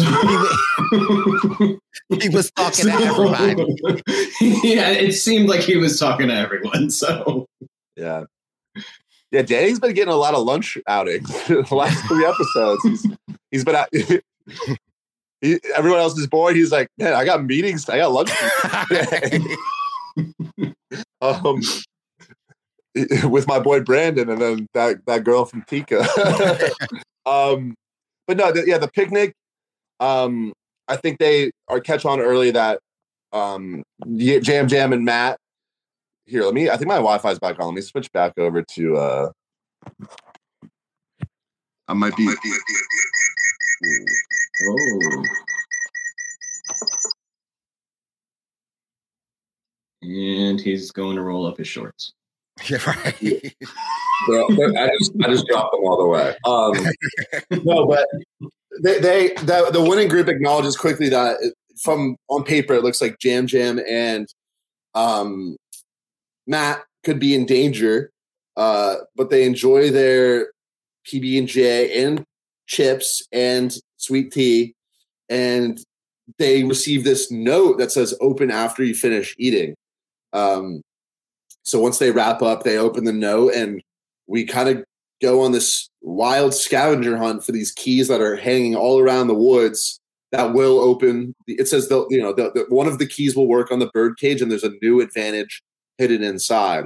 He was talking to everybody. Yeah, it seemed like he was talking to everyone. So, yeah. Yeah, Danny's been getting a lot of lunch outings the last 3 episodes. He's been out. Everyone else is bored. He's like, man, I got meetings. I got lunch. With my boy Brandon and then that girl from Tika. But no, the picnic. I think they are catch on early that Jam and Matt. Here, I think my Wi-Fi is back on. Let me switch back over to. I might be. Oh. And he's going to roll up his shorts. Yeah, right. I just dropped them all the way. No, but the winning group acknowledges quickly that from on paper it looks like Jam Jam and Matt could be in danger, but they enjoy their PB&J and chips and sweet tea, and they receive this note that says "Open after you finish eating." So once they wrap up, they open the note, and we kind of go on this wild scavenger hunt for these keys that are hanging all around the woods that will open. It says one of the keys will work on the bird cage, and there's a new advantage hidden inside.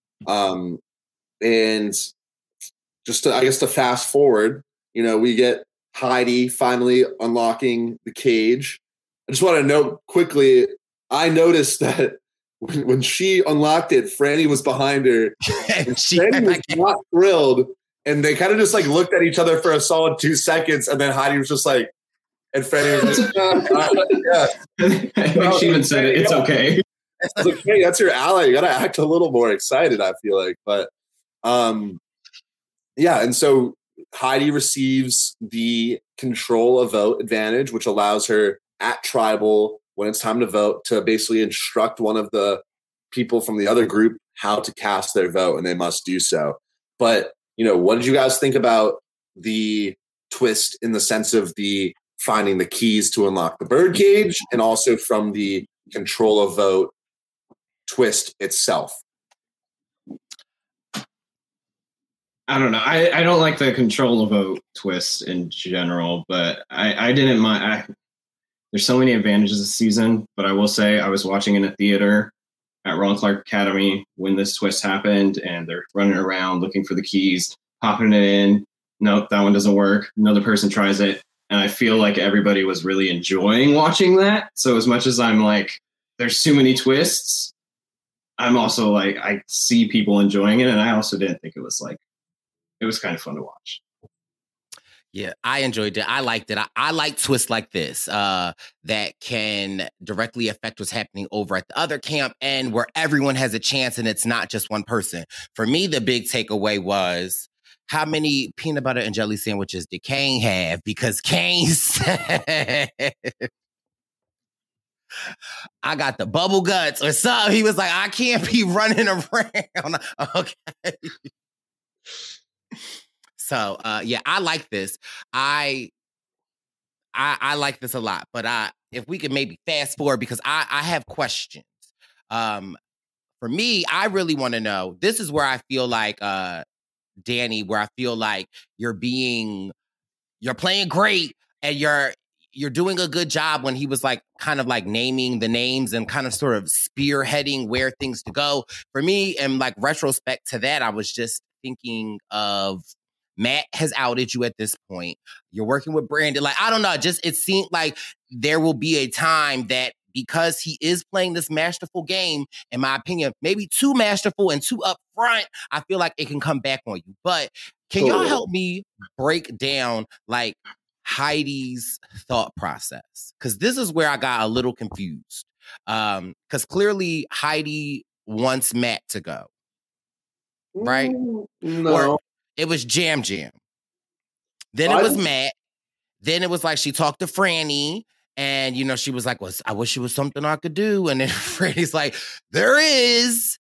And just to fast forward, we get Heidi finally unlocking the cage. I just want to note quickly, I noticed that when she unlocked it, Franny was behind her. And Franny was not thrilled. And they kind of just like looked at each other for a solid 2 seconds. And then Heidi was just like, and Franny was like, yeah. I think she even said it. It's okay. I was like, hey, that's your ally. You got to act a little more excited, I feel like. But yeah. And so Heidi receives the control a vote advantage, which allows her at tribal when it's time to vote to basically instruct one of the people from the other group how to cast their vote, and they must do so. But, what did you guys think about the twist in the sense of the finding the keys to unlock the birdcage and also from the control a vote twist itself? I don't know. I don't like the control a vote twist in general, but I didn't mind. There's so many advantages this season, but I will say I was watching in a theater at Ron Clark Academy when this twist happened, and they're running around looking for the keys, popping it in. Nope, that one doesn't work. Another person tries it. And I feel like everybody was really enjoying watching that. So as much as I'm like, there's too many twists, I'm also like, I see people enjoying it. And I also didn't think it was kind of fun to watch. Yeah, I enjoyed it. I liked it. I like twists like this that can directly affect what's happening over at the other camp and where everyone has a chance and it's not just one person. For me, the big takeaway was how many peanut butter and jelly sandwiches did Kane have? Because Kane said, I got the bubble guts or something. He was like, I can't be running around. Okay. So, yeah, I like this. I like this a lot. But if we could maybe fast forward, because I have questions. For me, I really want to know, this is where I feel like, Danny, where I feel like you're playing great and you're doing a good job when he was like kind of like naming the names and kind of sort of spearheading where things to go. For me, and like retrospect to that, I was just thinking of Matt has outed you at this point. You're working with Brandon. Like, I don't know. Just it seemed like there will be a time that because he is playing this masterful game, in my opinion, maybe too masterful and too up front, I feel like it can come back on you. But can y'all help me break down like Heidi's thought process? Because this is where I got a little confused. Because clearly Heidi wants Matt to go. Right? No. Or it was Jam Jam. Then it was Matt. Then it was like she talked to Franny. And, she was like, well, I wish it was something I could do. And then Franny's like, there is.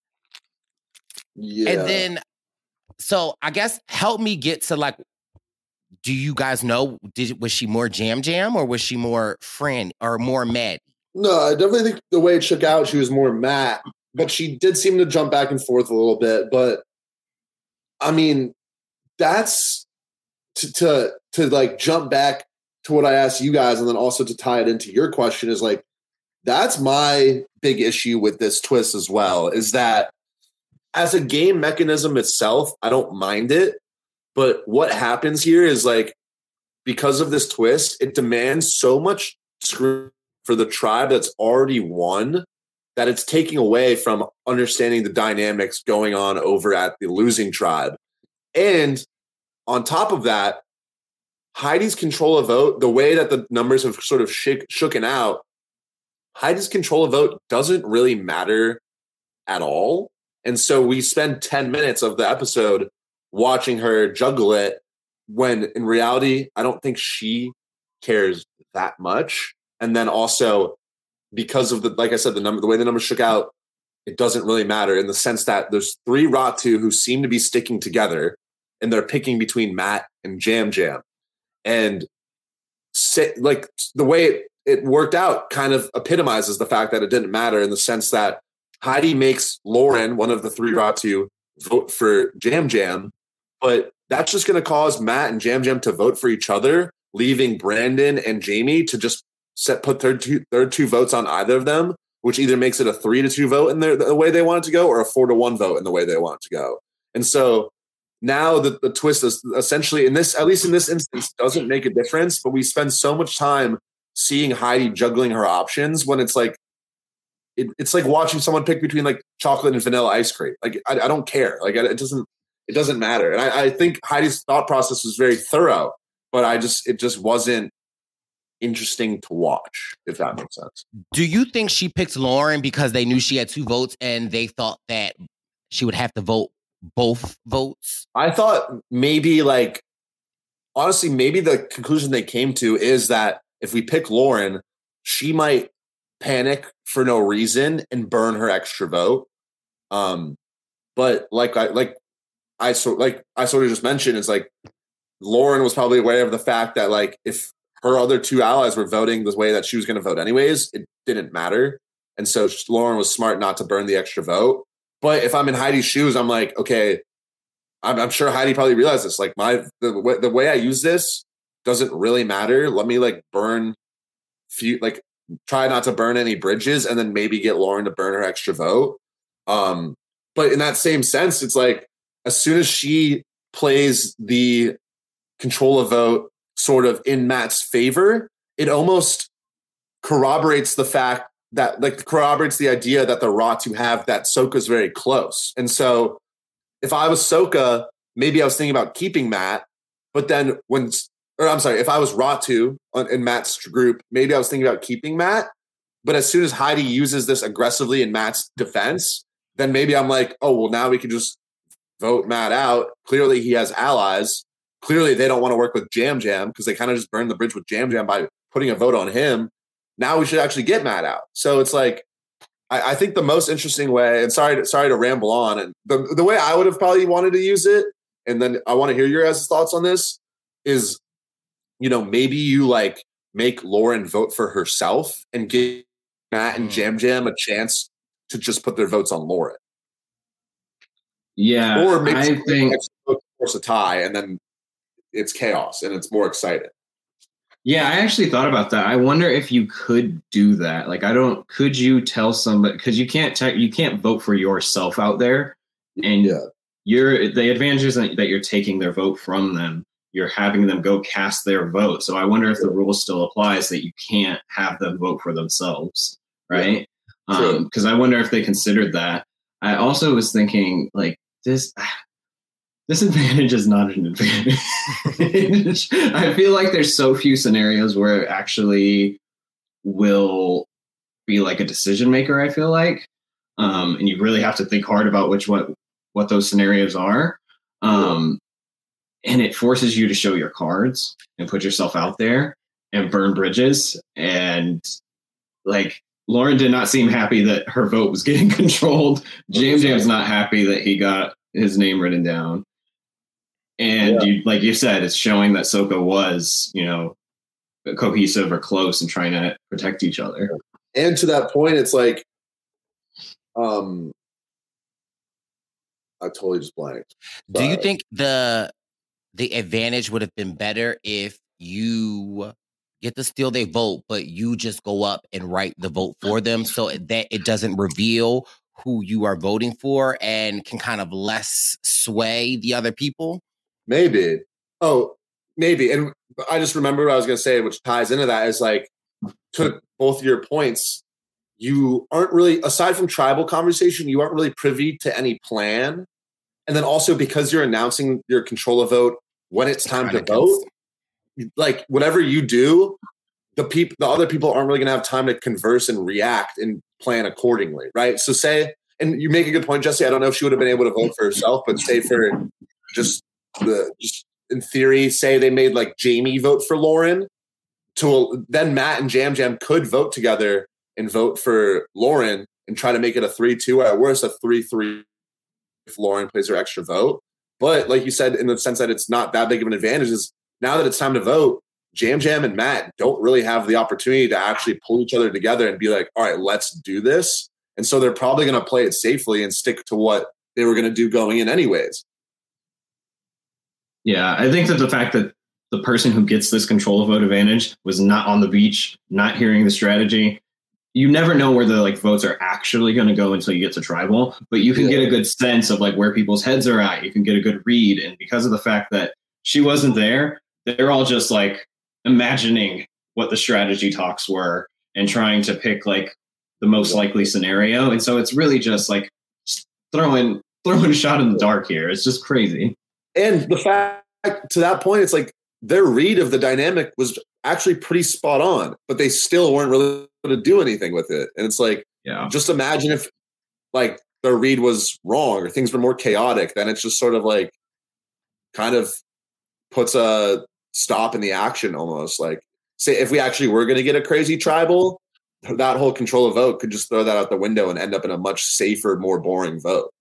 Yeah. And then, so I guess help me get to like, do you guys know, was she more Jam Jam or was she more Franny or more Matt? No, I definitely think the way it shook out, she was more Matt. But she did seem to jump back and forth a little bit. But, I mean, that's to like jump back to what I asked you guys and then also to tie it into your question is like, that's my big issue with this twist as well, is that as a game mechanism itself, I don't mind it. But what happens here is like, because of this twist, it demands so much scrutiny for the tribe that's already won that it's taking away from understanding the dynamics going on over at the losing tribe. And on top of that, Heidi's control of vote, the way that the numbers have sort of shooken out, Heidi's control of vote doesn't really matter at all. And so we spend 10 minutes of the episode watching her juggle it when in reality, I don't think she cares that much. And then also because of like I said, the way the numbers shook out, it doesn't really matter in the sense that there's 3 Ratu who seem to be sticking together and they're picking between Matt and Jam Jam. And like the way it worked out kind of epitomizes the fact that it didn't matter in the sense that Heidi makes Lauren, one of the 3 Ratu, vote for Jam Jam, but that's just going to cause Matt and Jam Jam to vote for each other, leaving Brandon and Jamie to just put third two votes on either of them, which either makes it a 3-2 vote in the way they want it to go or a 4-1 vote in the way they want it to go. And so now the twist is essentially at least in this instance, doesn't make a difference, but we spend so much time seeing Heidi juggling her options when it's like, it's like watching someone pick between like chocolate and vanilla ice cream. Like, I don't care. Like, it doesn't matter. And I think Heidi's thought process was very thorough, but it just wasn't interesting to watch, if that makes sense. Do you think she picked Lauren because they knew she had 2 votes and they thought that she would have to vote both votes? I thought maybe honestly, maybe the conclusion they came to is that if we pick Lauren, she might panic for no reason and burn her extra vote. But I sort of just mentioned, it's like Lauren was probably aware of the fact that like if her other 2 allies were voting the way that she was going to vote anyways, it didn't matter. And so Lauren was smart not to burn the extra vote. But if I'm in Heidi's shoes, I'm like, okay, I'm sure Heidi probably realized this. Like the way I use this doesn't really matter. Let me try not to burn any bridges and then maybe get Lauren to burn her extra vote. But in that same sense, it's like as soon as she plays the control a vote sort of in Matt's favor, it almost corroborates the fact that corroborates the idea that the Ratu have that Sokka's very close. And so if I was Sokka, maybe I was thinking about keeping Matt, but then if I was Ratu in Matt's group, maybe I was thinking about keeping Matt. But as soon as Heidi uses this aggressively in Matt's defense, then maybe I'm like, oh, well, now we can just vote Matt out. Clearly he has allies. Clearly they don't want to work with Jam Jam because they kind of just burned the bridge with Jam Jam by putting a vote on him. Now we should actually get Matt out. So it's like, I think the most interesting way, and sorry to ramble on, and the way I would have probably wanted to use it, and then I want to hear your guys' thoughts on this, is, maybe you make Lauren vote for herself and give Matt and Jam Jam a chance to just put their votes on Lauren. Yeah, or maybe I think force a tie, and then it's chaos and it's more exciting. Yeah, I actually thought about that. I wonder if you could do that. Could you tell somebody, because you can't vote for yourself out there, and the advantage isn't that you're taking their vote from them. You're having them go cast their vote. So I wonder if the rule still applies that you can't have them vote for themselves, right? Because I wonder if they considered that. I also was thinking this advantage is not an advantage. I feel like there's so few scenarios where it actually will be like a decision maker, I feel like. And you really have to think hard about what those scenarios are. And it forces you to show your cards and put yourself out there and burn bridges. And Lauren did not seem happy that her vote was getting controlled. Jam Jam's not happy that he got his name written down. And you said, it's showing that Sokka was, cohesive or close and trying to protect each other. And to that point, it's like, I totally just blanked. Do you think the advantage would have been better if you get to steal their vote, but you just go up and write the vote for them so that it doesn't reveal who you are voting for and can kind of less sway the other people? Maybe. Oh, maybe. And I just remember what I was going to say, which ties into that, is to both your points, you aren't really, aside from tribal conversation, you aren't really privy to any plan. And then also because you're announcing your control of vote when it's time to vote, whatever you do, the other people aren't really going to have time to converse and react and plan accordingly, right? So say and you make a good point, Jesse. I don't know if she would have been able to vote for herself, but say for just in theory, say they made like Jamie vote for Lauren, then Matt and Jam Jam could vote together and vote for Lauren and try to make it a 3-2, or at worst a 3-3 if Lauren plays her extra vote. But like you said, in the sense that it's not that big of an advantage, is now that it's time to vote, Jam Jam and Matt don't really have the opportunity to actually pull each other together and be like, all right, let's do this. And so they're probably going to play it safely and stick to what they were going to do going in anyways. Yeah, I think that the fact that the person who gets this control of vote advantage was not on the beach, not hearing the strategy. You never know where the like votes are actually going to go until you get to tribal, but you can get a good sense of like where people's heads are at. You can get a good read. And because of the fact that she wasn't there, they're all just like imagining what the strategy talks were and trying to pick like the most likely scenario. And so it's really just like throwing a shot in the dark here. It's just crazy. And the fact to that point, it's like their read of the dynamic was actually pretty spot on, but they still weren't really going to do anything with it. And it's like, just imagine if like their read was wrong or things were more chaotic, then it's just sort of like kind of puts a stop in the action almost. Like, say if we actually were going to get a crazy tribal, that whole control of vote could just throw that out the window and end up in a much safer, more boring vote.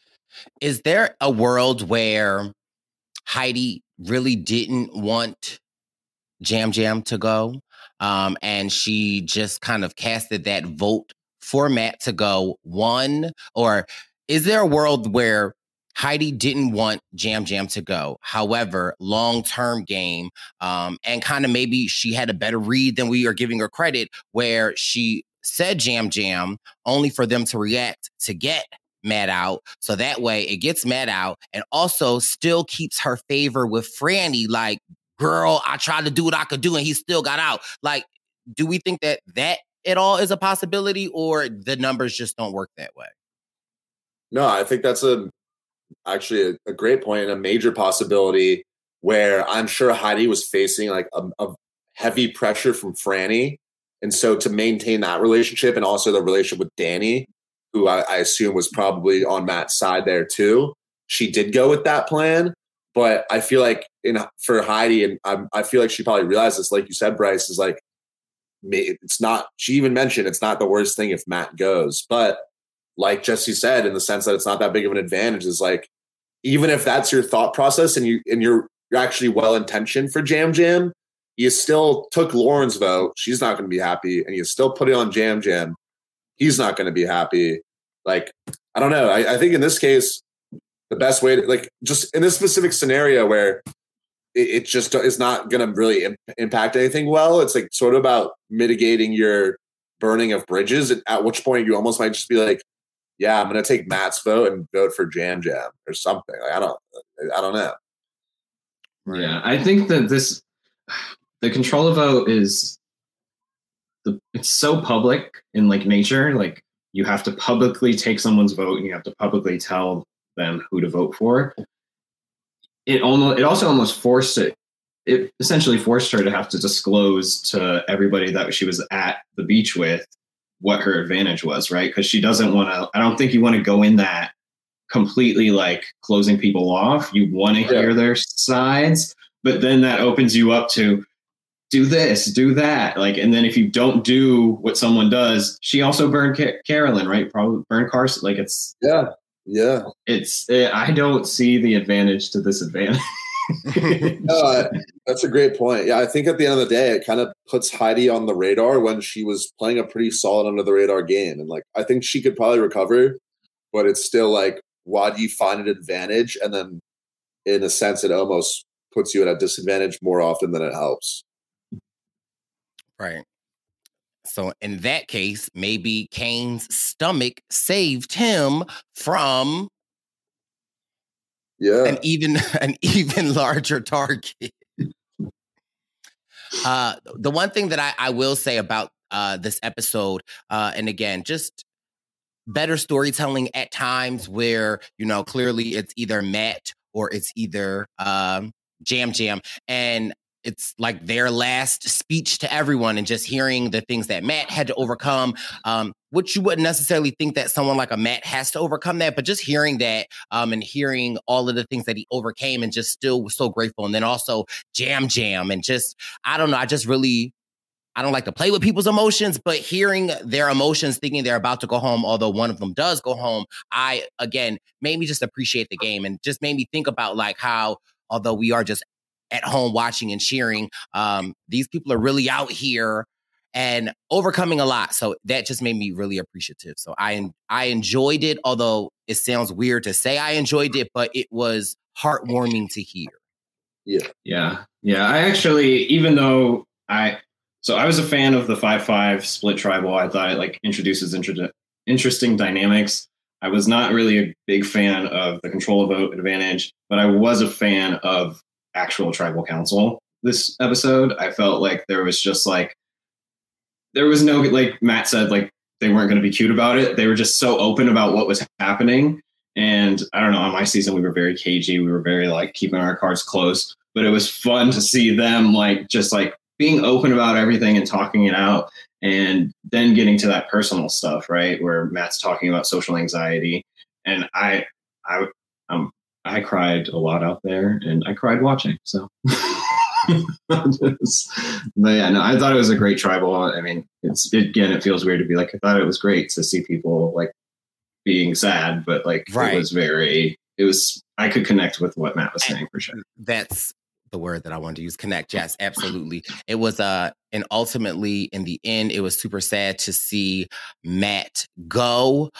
Is there a world where Heidi really didn't want Jam Jam to go, and she just kind of casted that vote for Matt to go one? Or is there a world where Heidi didn't want Jam Jam to go, however, long-term game, and kind of maybe she had a better read than we are giving her credit, where she said Jam Jam only for them to react to get Matt out, so that way it gets Matt out and also still keeps her favor with Franny, like, girl, I tried to do what I could do and he still got out. Like, do we think that at all is a possibility, or the numbers just don't work that way? No, I think that's actually a great point and a major possibility, where I'm sure Heidi was facing like a heavy pressure from Franny. And so to maintain that relationship and also the relationship with Danny, who I assume was probably on Matt's side there too, she did go with that plan. But I feel like for Heidi, and I feel like she probably realized this, like you said, Bryce, is like, it's not, she even mentioned it's not the worst thing if Matt goes. But like Jesse said, in the sense that it's not that big of an advantage, is like, even if that's your thought process and you're actually well-intentioned for Jam Jam, you still took Lauren's vote. She's not going to be happy. And you still put it on Jam Jam. He's not going to be happy. Like, I don't know. I think in this case, the best way to, like, just in this specific scenario where it just is not going to really impact anything well, it's like sort of about mitigating your burning of bridges, at which point you almost might just be like, yeah, I'm going to take Matt's vote and vote for Jam Jam or something. Like, I don't know. Yeah, I think that the control of vote is it's so public in like nature. Like, you have to publicly take someone's vote and you have to publicly tell them who to vote for. It also almost forced it. It essentially forced her to have to disclose to everybody that she was at the beach with what her advantage was, right? Because she doesn't want to. I don't think you want to go in that completely like closing people off. You want to hear their sides, but then that opens you up to do this, do that. Like, and then if you don't do what someone does, she also burned Carolyn, right? Probably burned Carson. Like, it's I don't see the advantage to this advantage. That's a great point. Yeah, I think at the end of the day, it kind of puts Heidi on the radar when she was playing a pretty solid under the radar game. And like, I think she could probably recover, but it's still like, why do you find an advantage? And then in a sense, it almost puts you at a disadvantage more often than it helps. Right. So in that case, maybe Kane's stomach saved him from an even larger target. The one thing that I will say about this episode, and again, just better storytelling at times where, you know, clearly it's either Matt or it's either Jam Jam. And it's like their last speech to everyone, and just hearing the things that Matt had to overcome, which you wouldn't necessarily think that someone like a Matt has to overcome that, but just hearing that and hearing all of the things that he overcame and just still was so grateful. And then also Jam and just, I don't know, I don't like to play with people's emotions, but hearing their emotions, thinking they're about to go home, although one of them does go home, again, made me just appreciate the game and just made me think about like how, although we are just at home watching and cheering, these people are really out here and overcoming a lot. So that just made me really appreciative. So I enjoyed it, although it sounds weird to say I enjoyed it, but it was heartwarming to hear. Yeah. I actually, even though I was a fan of the 5-5 split tribal. I thought it like introduces interesting dynamics. I was not really a big fan of the control of vote advantage, but I was a fan of actual tribal council this episode. I felt like there was no, like Matt said, like they weren't going to be cute about it. They were just so open about what was happening. And I don't know, on my season, we were very cagey. We were very like keeping our cards close, but it was fun to see them like, just like being open about everything and talking it out. And then getting to that personal stuff, right? Where Matt's talking about social anxiety. And I cried a lot out there, and I cried watching. So, but yeah, no, I thought it was a great tribal. I mean, it feels weird to be like, I thought it was great to see people like being sad, but like, I could connect with what Matt was saying for sure. That's the word that I wanted to use. Connect. Yes, absolutely. It was, and ultimately in the end, it was super sad to see Matt go.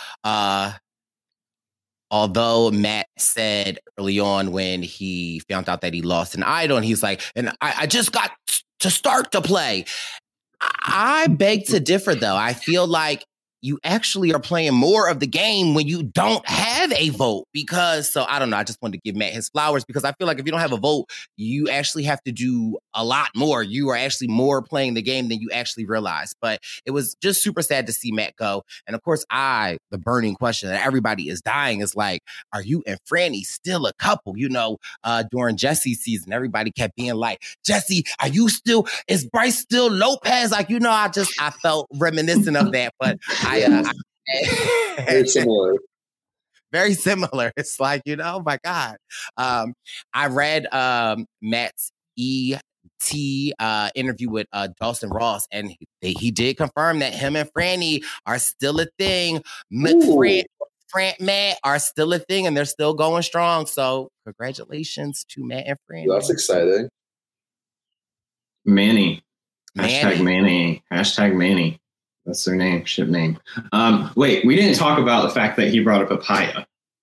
Although Matt said early on when he found out that he lost an idol, and he's like, and I just got to start to play. I beg to differ, though. I feel like you actually are playing more of the game when you don't have a vote, because, so I don't know, I just wanted to give Matt his flowers, because I feel like if you don't have a vote, you actually have to do a lot more. You are actually more playing the game than you actually realize. But it was just super sad to see Matt go. And of course, the burning question that everybody is dying is like, are you and Franny still a couple? You know, during Jesse's season, everybody kept being like, Jesse, is Bryce still Lopez? Like, you know, I felt reminiscent of that, but very similar. Very similar. It's like, you know, oh my God. I read Matt's interview with Dawson Ross, and he did confirm that him and Franny are still a thing. Matt are still a thing, and they're still going strong. So congratulations to Matt and Franny. That's exciting. Manny. Hashtag Manny. That's their name, ship name. Wait, we didn't talk about the fact that he brought up papaya.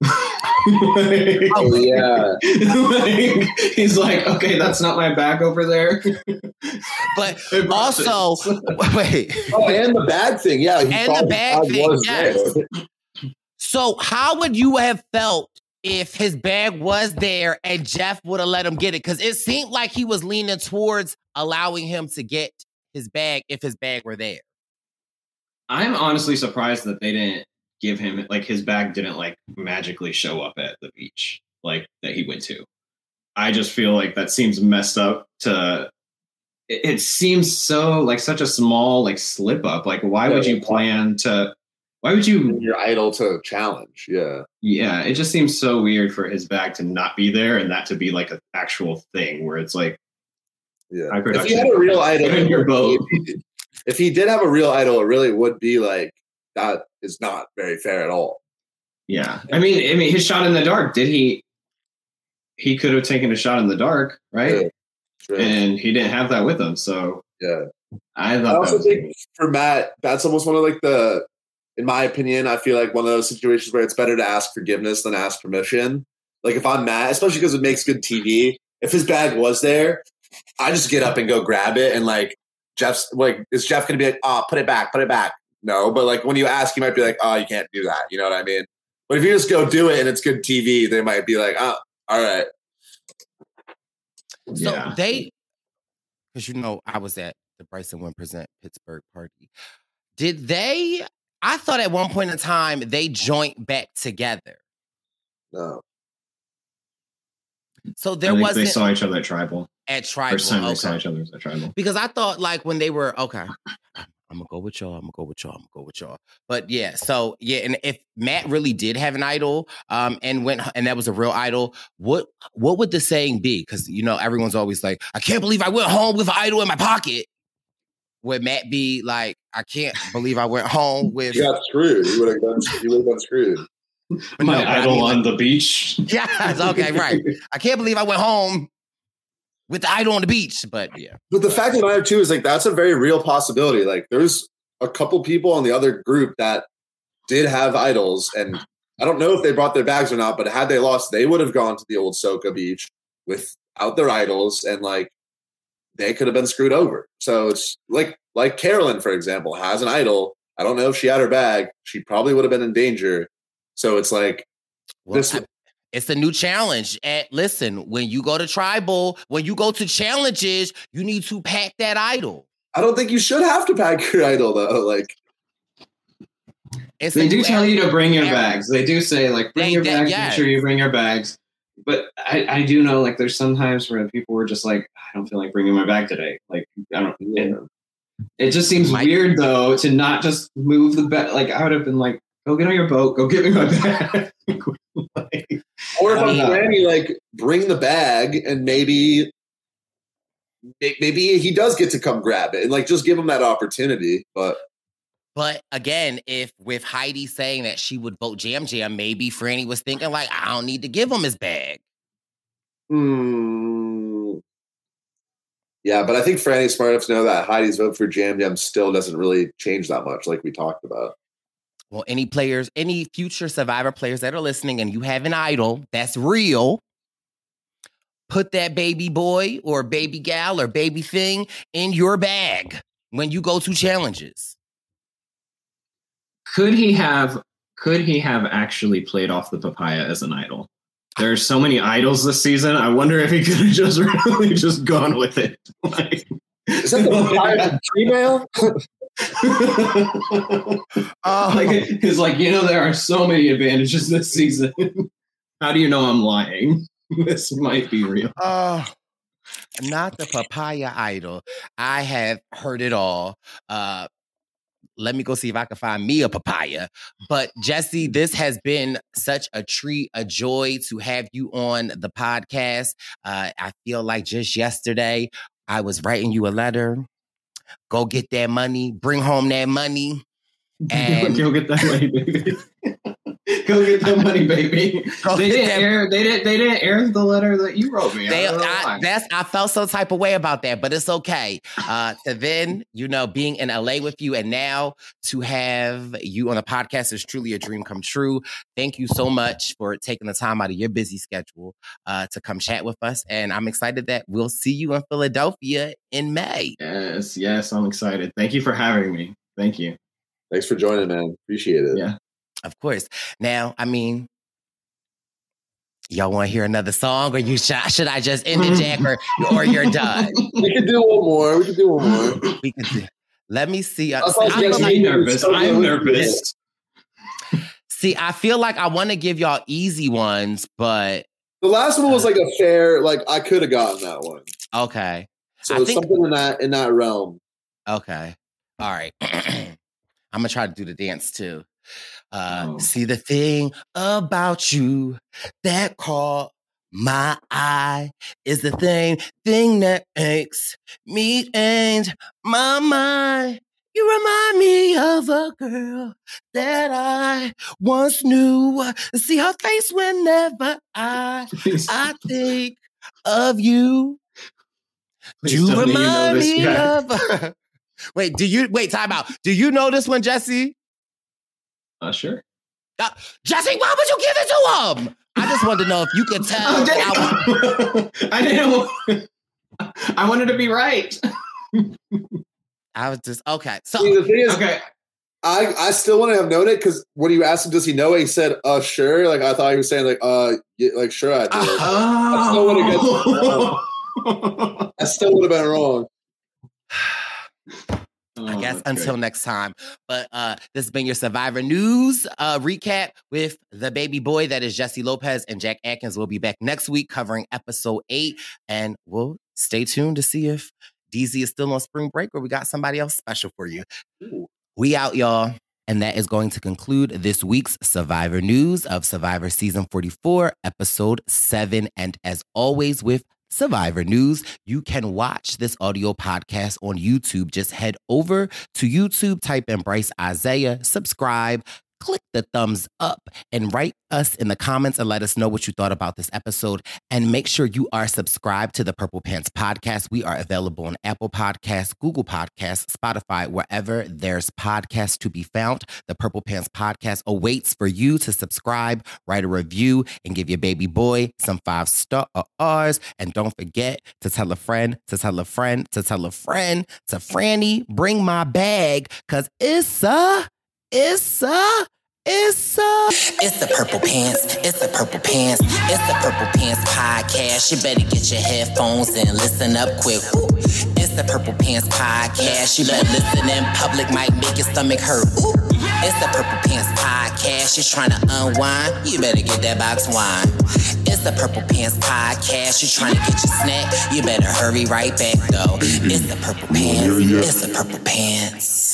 Oh, yeah. Like, he's like, okay, that's not my bag over there. But also, wait. Oh, and the bag thing. Yeah. And the bag thing, yes. So how would you have felt if his bag was there and Jeff would have let him get it? Because it seemed like he was leaning towards allowing him to get his bag if his bag were there. I'm honestly surprised that they didn't give him, like, his bag didn't like magically show up at the beach like that he went to. I just feel like that seems messed up it seems so like such a small like slip up. Like, why would you your idol to challenge? Yeah, it just seems so weird for his bag to not be there and that to be like an actual thing where it's like, if he had a real idol in your boat. If he did have a real idol, it really would be like, that is not very fair at all. Yeah. I mean, his shot in the dark, he could have taken a shot in the dark, right? True. And he didn't have that with him. So yeah. I also think for Matt, that's almost one of like in my opinion, I feel like one of those situations where it's better to ask forgiveness than ask permission. Like if I'm Matt, especially because it makes good TV, if his bag was there, I just get up and go grab it, and like, Jeff's like, is Jeff going to be like, oh, put it back? No, but like when you ask, he might be like, oh, you can't do that. You know what I mean? But if you just go do it and it's good TV, they might be like, oh, all right. So because you know, I was at the Bryson Wynn Present Pittsburgh party. I thought at one point in time they joined back together. No. So I there think wasn't they saw each other at Tribal. at Tribal. First time they Okay. saw each other was at Tribal. Because I thought like when they were okay, I'm gonna go with y'all. But yeah, so yeah, and if Matt really did have an idol, and that was a real idol, what would the saying be? Because everyone's always like, I can't believe I went home with an idol in my pocket. Would Matt be like, I can't believe I went home with? You got screwed. You would have been screwed. My idol on the beach. Yeah, okay, right. I can't believe I went home with the idol on the beach, but yeah. But the fact of the matter too is like that's a very real possibility. Like there's a couple people on the other group that did have idols, and I don't know if they brought their bags or not, but had they lost, they would have gone to the old Soka beach without their idols, and like they could have been screwed over. So it's like Carolyn, for example, has an idol. I don't know if she had her bag. She probably would have been in danger. So it's like it's a new challenge. And listen, when you go to Tribal, when you go to challenges, you need to pack that idol. I don't think you should have to pack your idol though. Like they do tell you to bring your bags. They do say like bring your bags. Yeah. Make sure you bring your bags. But I do know like there's some times where people were just like, I don't feel like bringing my bag today. Like I don't. It just seems weird though to not just move the bag. Like I would have been like, go get on your boat. Go get me my bag. Or if I'm Granny, like bring the bag and maybe he does get to come grab it and like just give him that opportunity. But again, if with Heidi saying that she would vote Jam Jam, maybe Franny was thinking like, I don't need to give him his bag. Yeah, but I think Franny's smart enough to know that Heidi's vote for Jam Jam still doesn't really change that much, like we talked about. Well, any future Survivor players that are listening and you have an idol that's real, put that baby boy or baby gal or baby thing in your bag when you go to challenges. Could he have actually played off the papaya as an idol? There's so many idols this season. I wonder if he could have just really just gone with it. Like, is that the papaya female? Because there are so many advantages this season. How do you know I'm lying? This might be real. Not the papaya idol. I have heard it all. Let me go see if I can find me a papaya. But Jesse, this has been such a treat, a joy to have you on the podcast. I feel like just yesterday I was writing you a letter. Go get that money. Bring home that money. And go get that money, baby. Go get that money, baby. They didn't air the letter that you wrote me. I felt some type of way about that, but it's okay. To then, being in LA with you, and now to have you on a podcast is truly a dream come true. Thank you so much for taking the time out of your busy schedule to come chat with us. And I'm excited that we'll see you in Philadelphia in May. Yes, I'm excited. Thank you for having me. Thank you. Thanks for joining, man. Appreciate it. Yeah. Of course. Now, y'all want to hear another song, or should I just end it, Jack, or you're done? We can do one more. We can do. Let me see. I'm nervous. I'm nervous. See, I feel like I want to give y'all easy ones, but the last one was like a fair. Like I could have gotten that one. Okay. So it's something in that realm. Okay. All right. I'm gonna try to do the dance too. See, the thing about you that caught my eye is the thing that makes me change my mind. You remind me of a girl that I once knew. See her face whenever I think of you. You remind me of. Wait, time out. Do you know this one, Jesse? Sure. Jesse, why would you give it to him? I just wanted to know if you could tell. I didn't. I wanted to be right. I was just okay. So see, the thing is, I still want to have known it because when you asked him, does he know it? He said, "Sure." Like I thought he was saying, like sure, I do. I still would have been wrong. I guess that's until great. next time. But this has been your Survivor News recap with the baby boy that is Jesse Lopez and Jack Atkins. We'll be back next week covering episode 8. And we'll stay tuned to see if DZ is still on spring break or we got somebody else special for you. We out, y'all. And that is going to conclude this week's Survivor News of Survivor Season 44, Episode 7. And as always with Survivor News, you can watch this audio podcast on YouTube. Just head over to YouTube, type in Bryce Isaiah, subscribe, click the thumbs up, and write us in the comments and let us know what you thought about this episode. And make sure you are subscribed to the Purple Pants Podcast. We are available on Apple Podcasts, Google Podcasts, Spotify, wherever there's podcasts to be found. The Purple Pants Podcast awaits for you to subscribe, write a review, and give your baby boy some 5 stars. And don't forget to tell a friend, to tell a friend, to tell a friend, to Franny, bring my bag, because it's the Purple Pants. It's the Purple Pants. It's the Purple Pants Podcast. You better get your headphones and listen up quick. Woo. It's the Purple Pants Podcast. You better listen in public, might make your stomach hurt. Woo. It's the Purple Pants Podcast. You're trying to unwind, you better get that box wine. It's the Purple Pants Podcast. You're trying to get your snack, you better hurry right back though. It's the Purple Pants. It's the Purple Pants.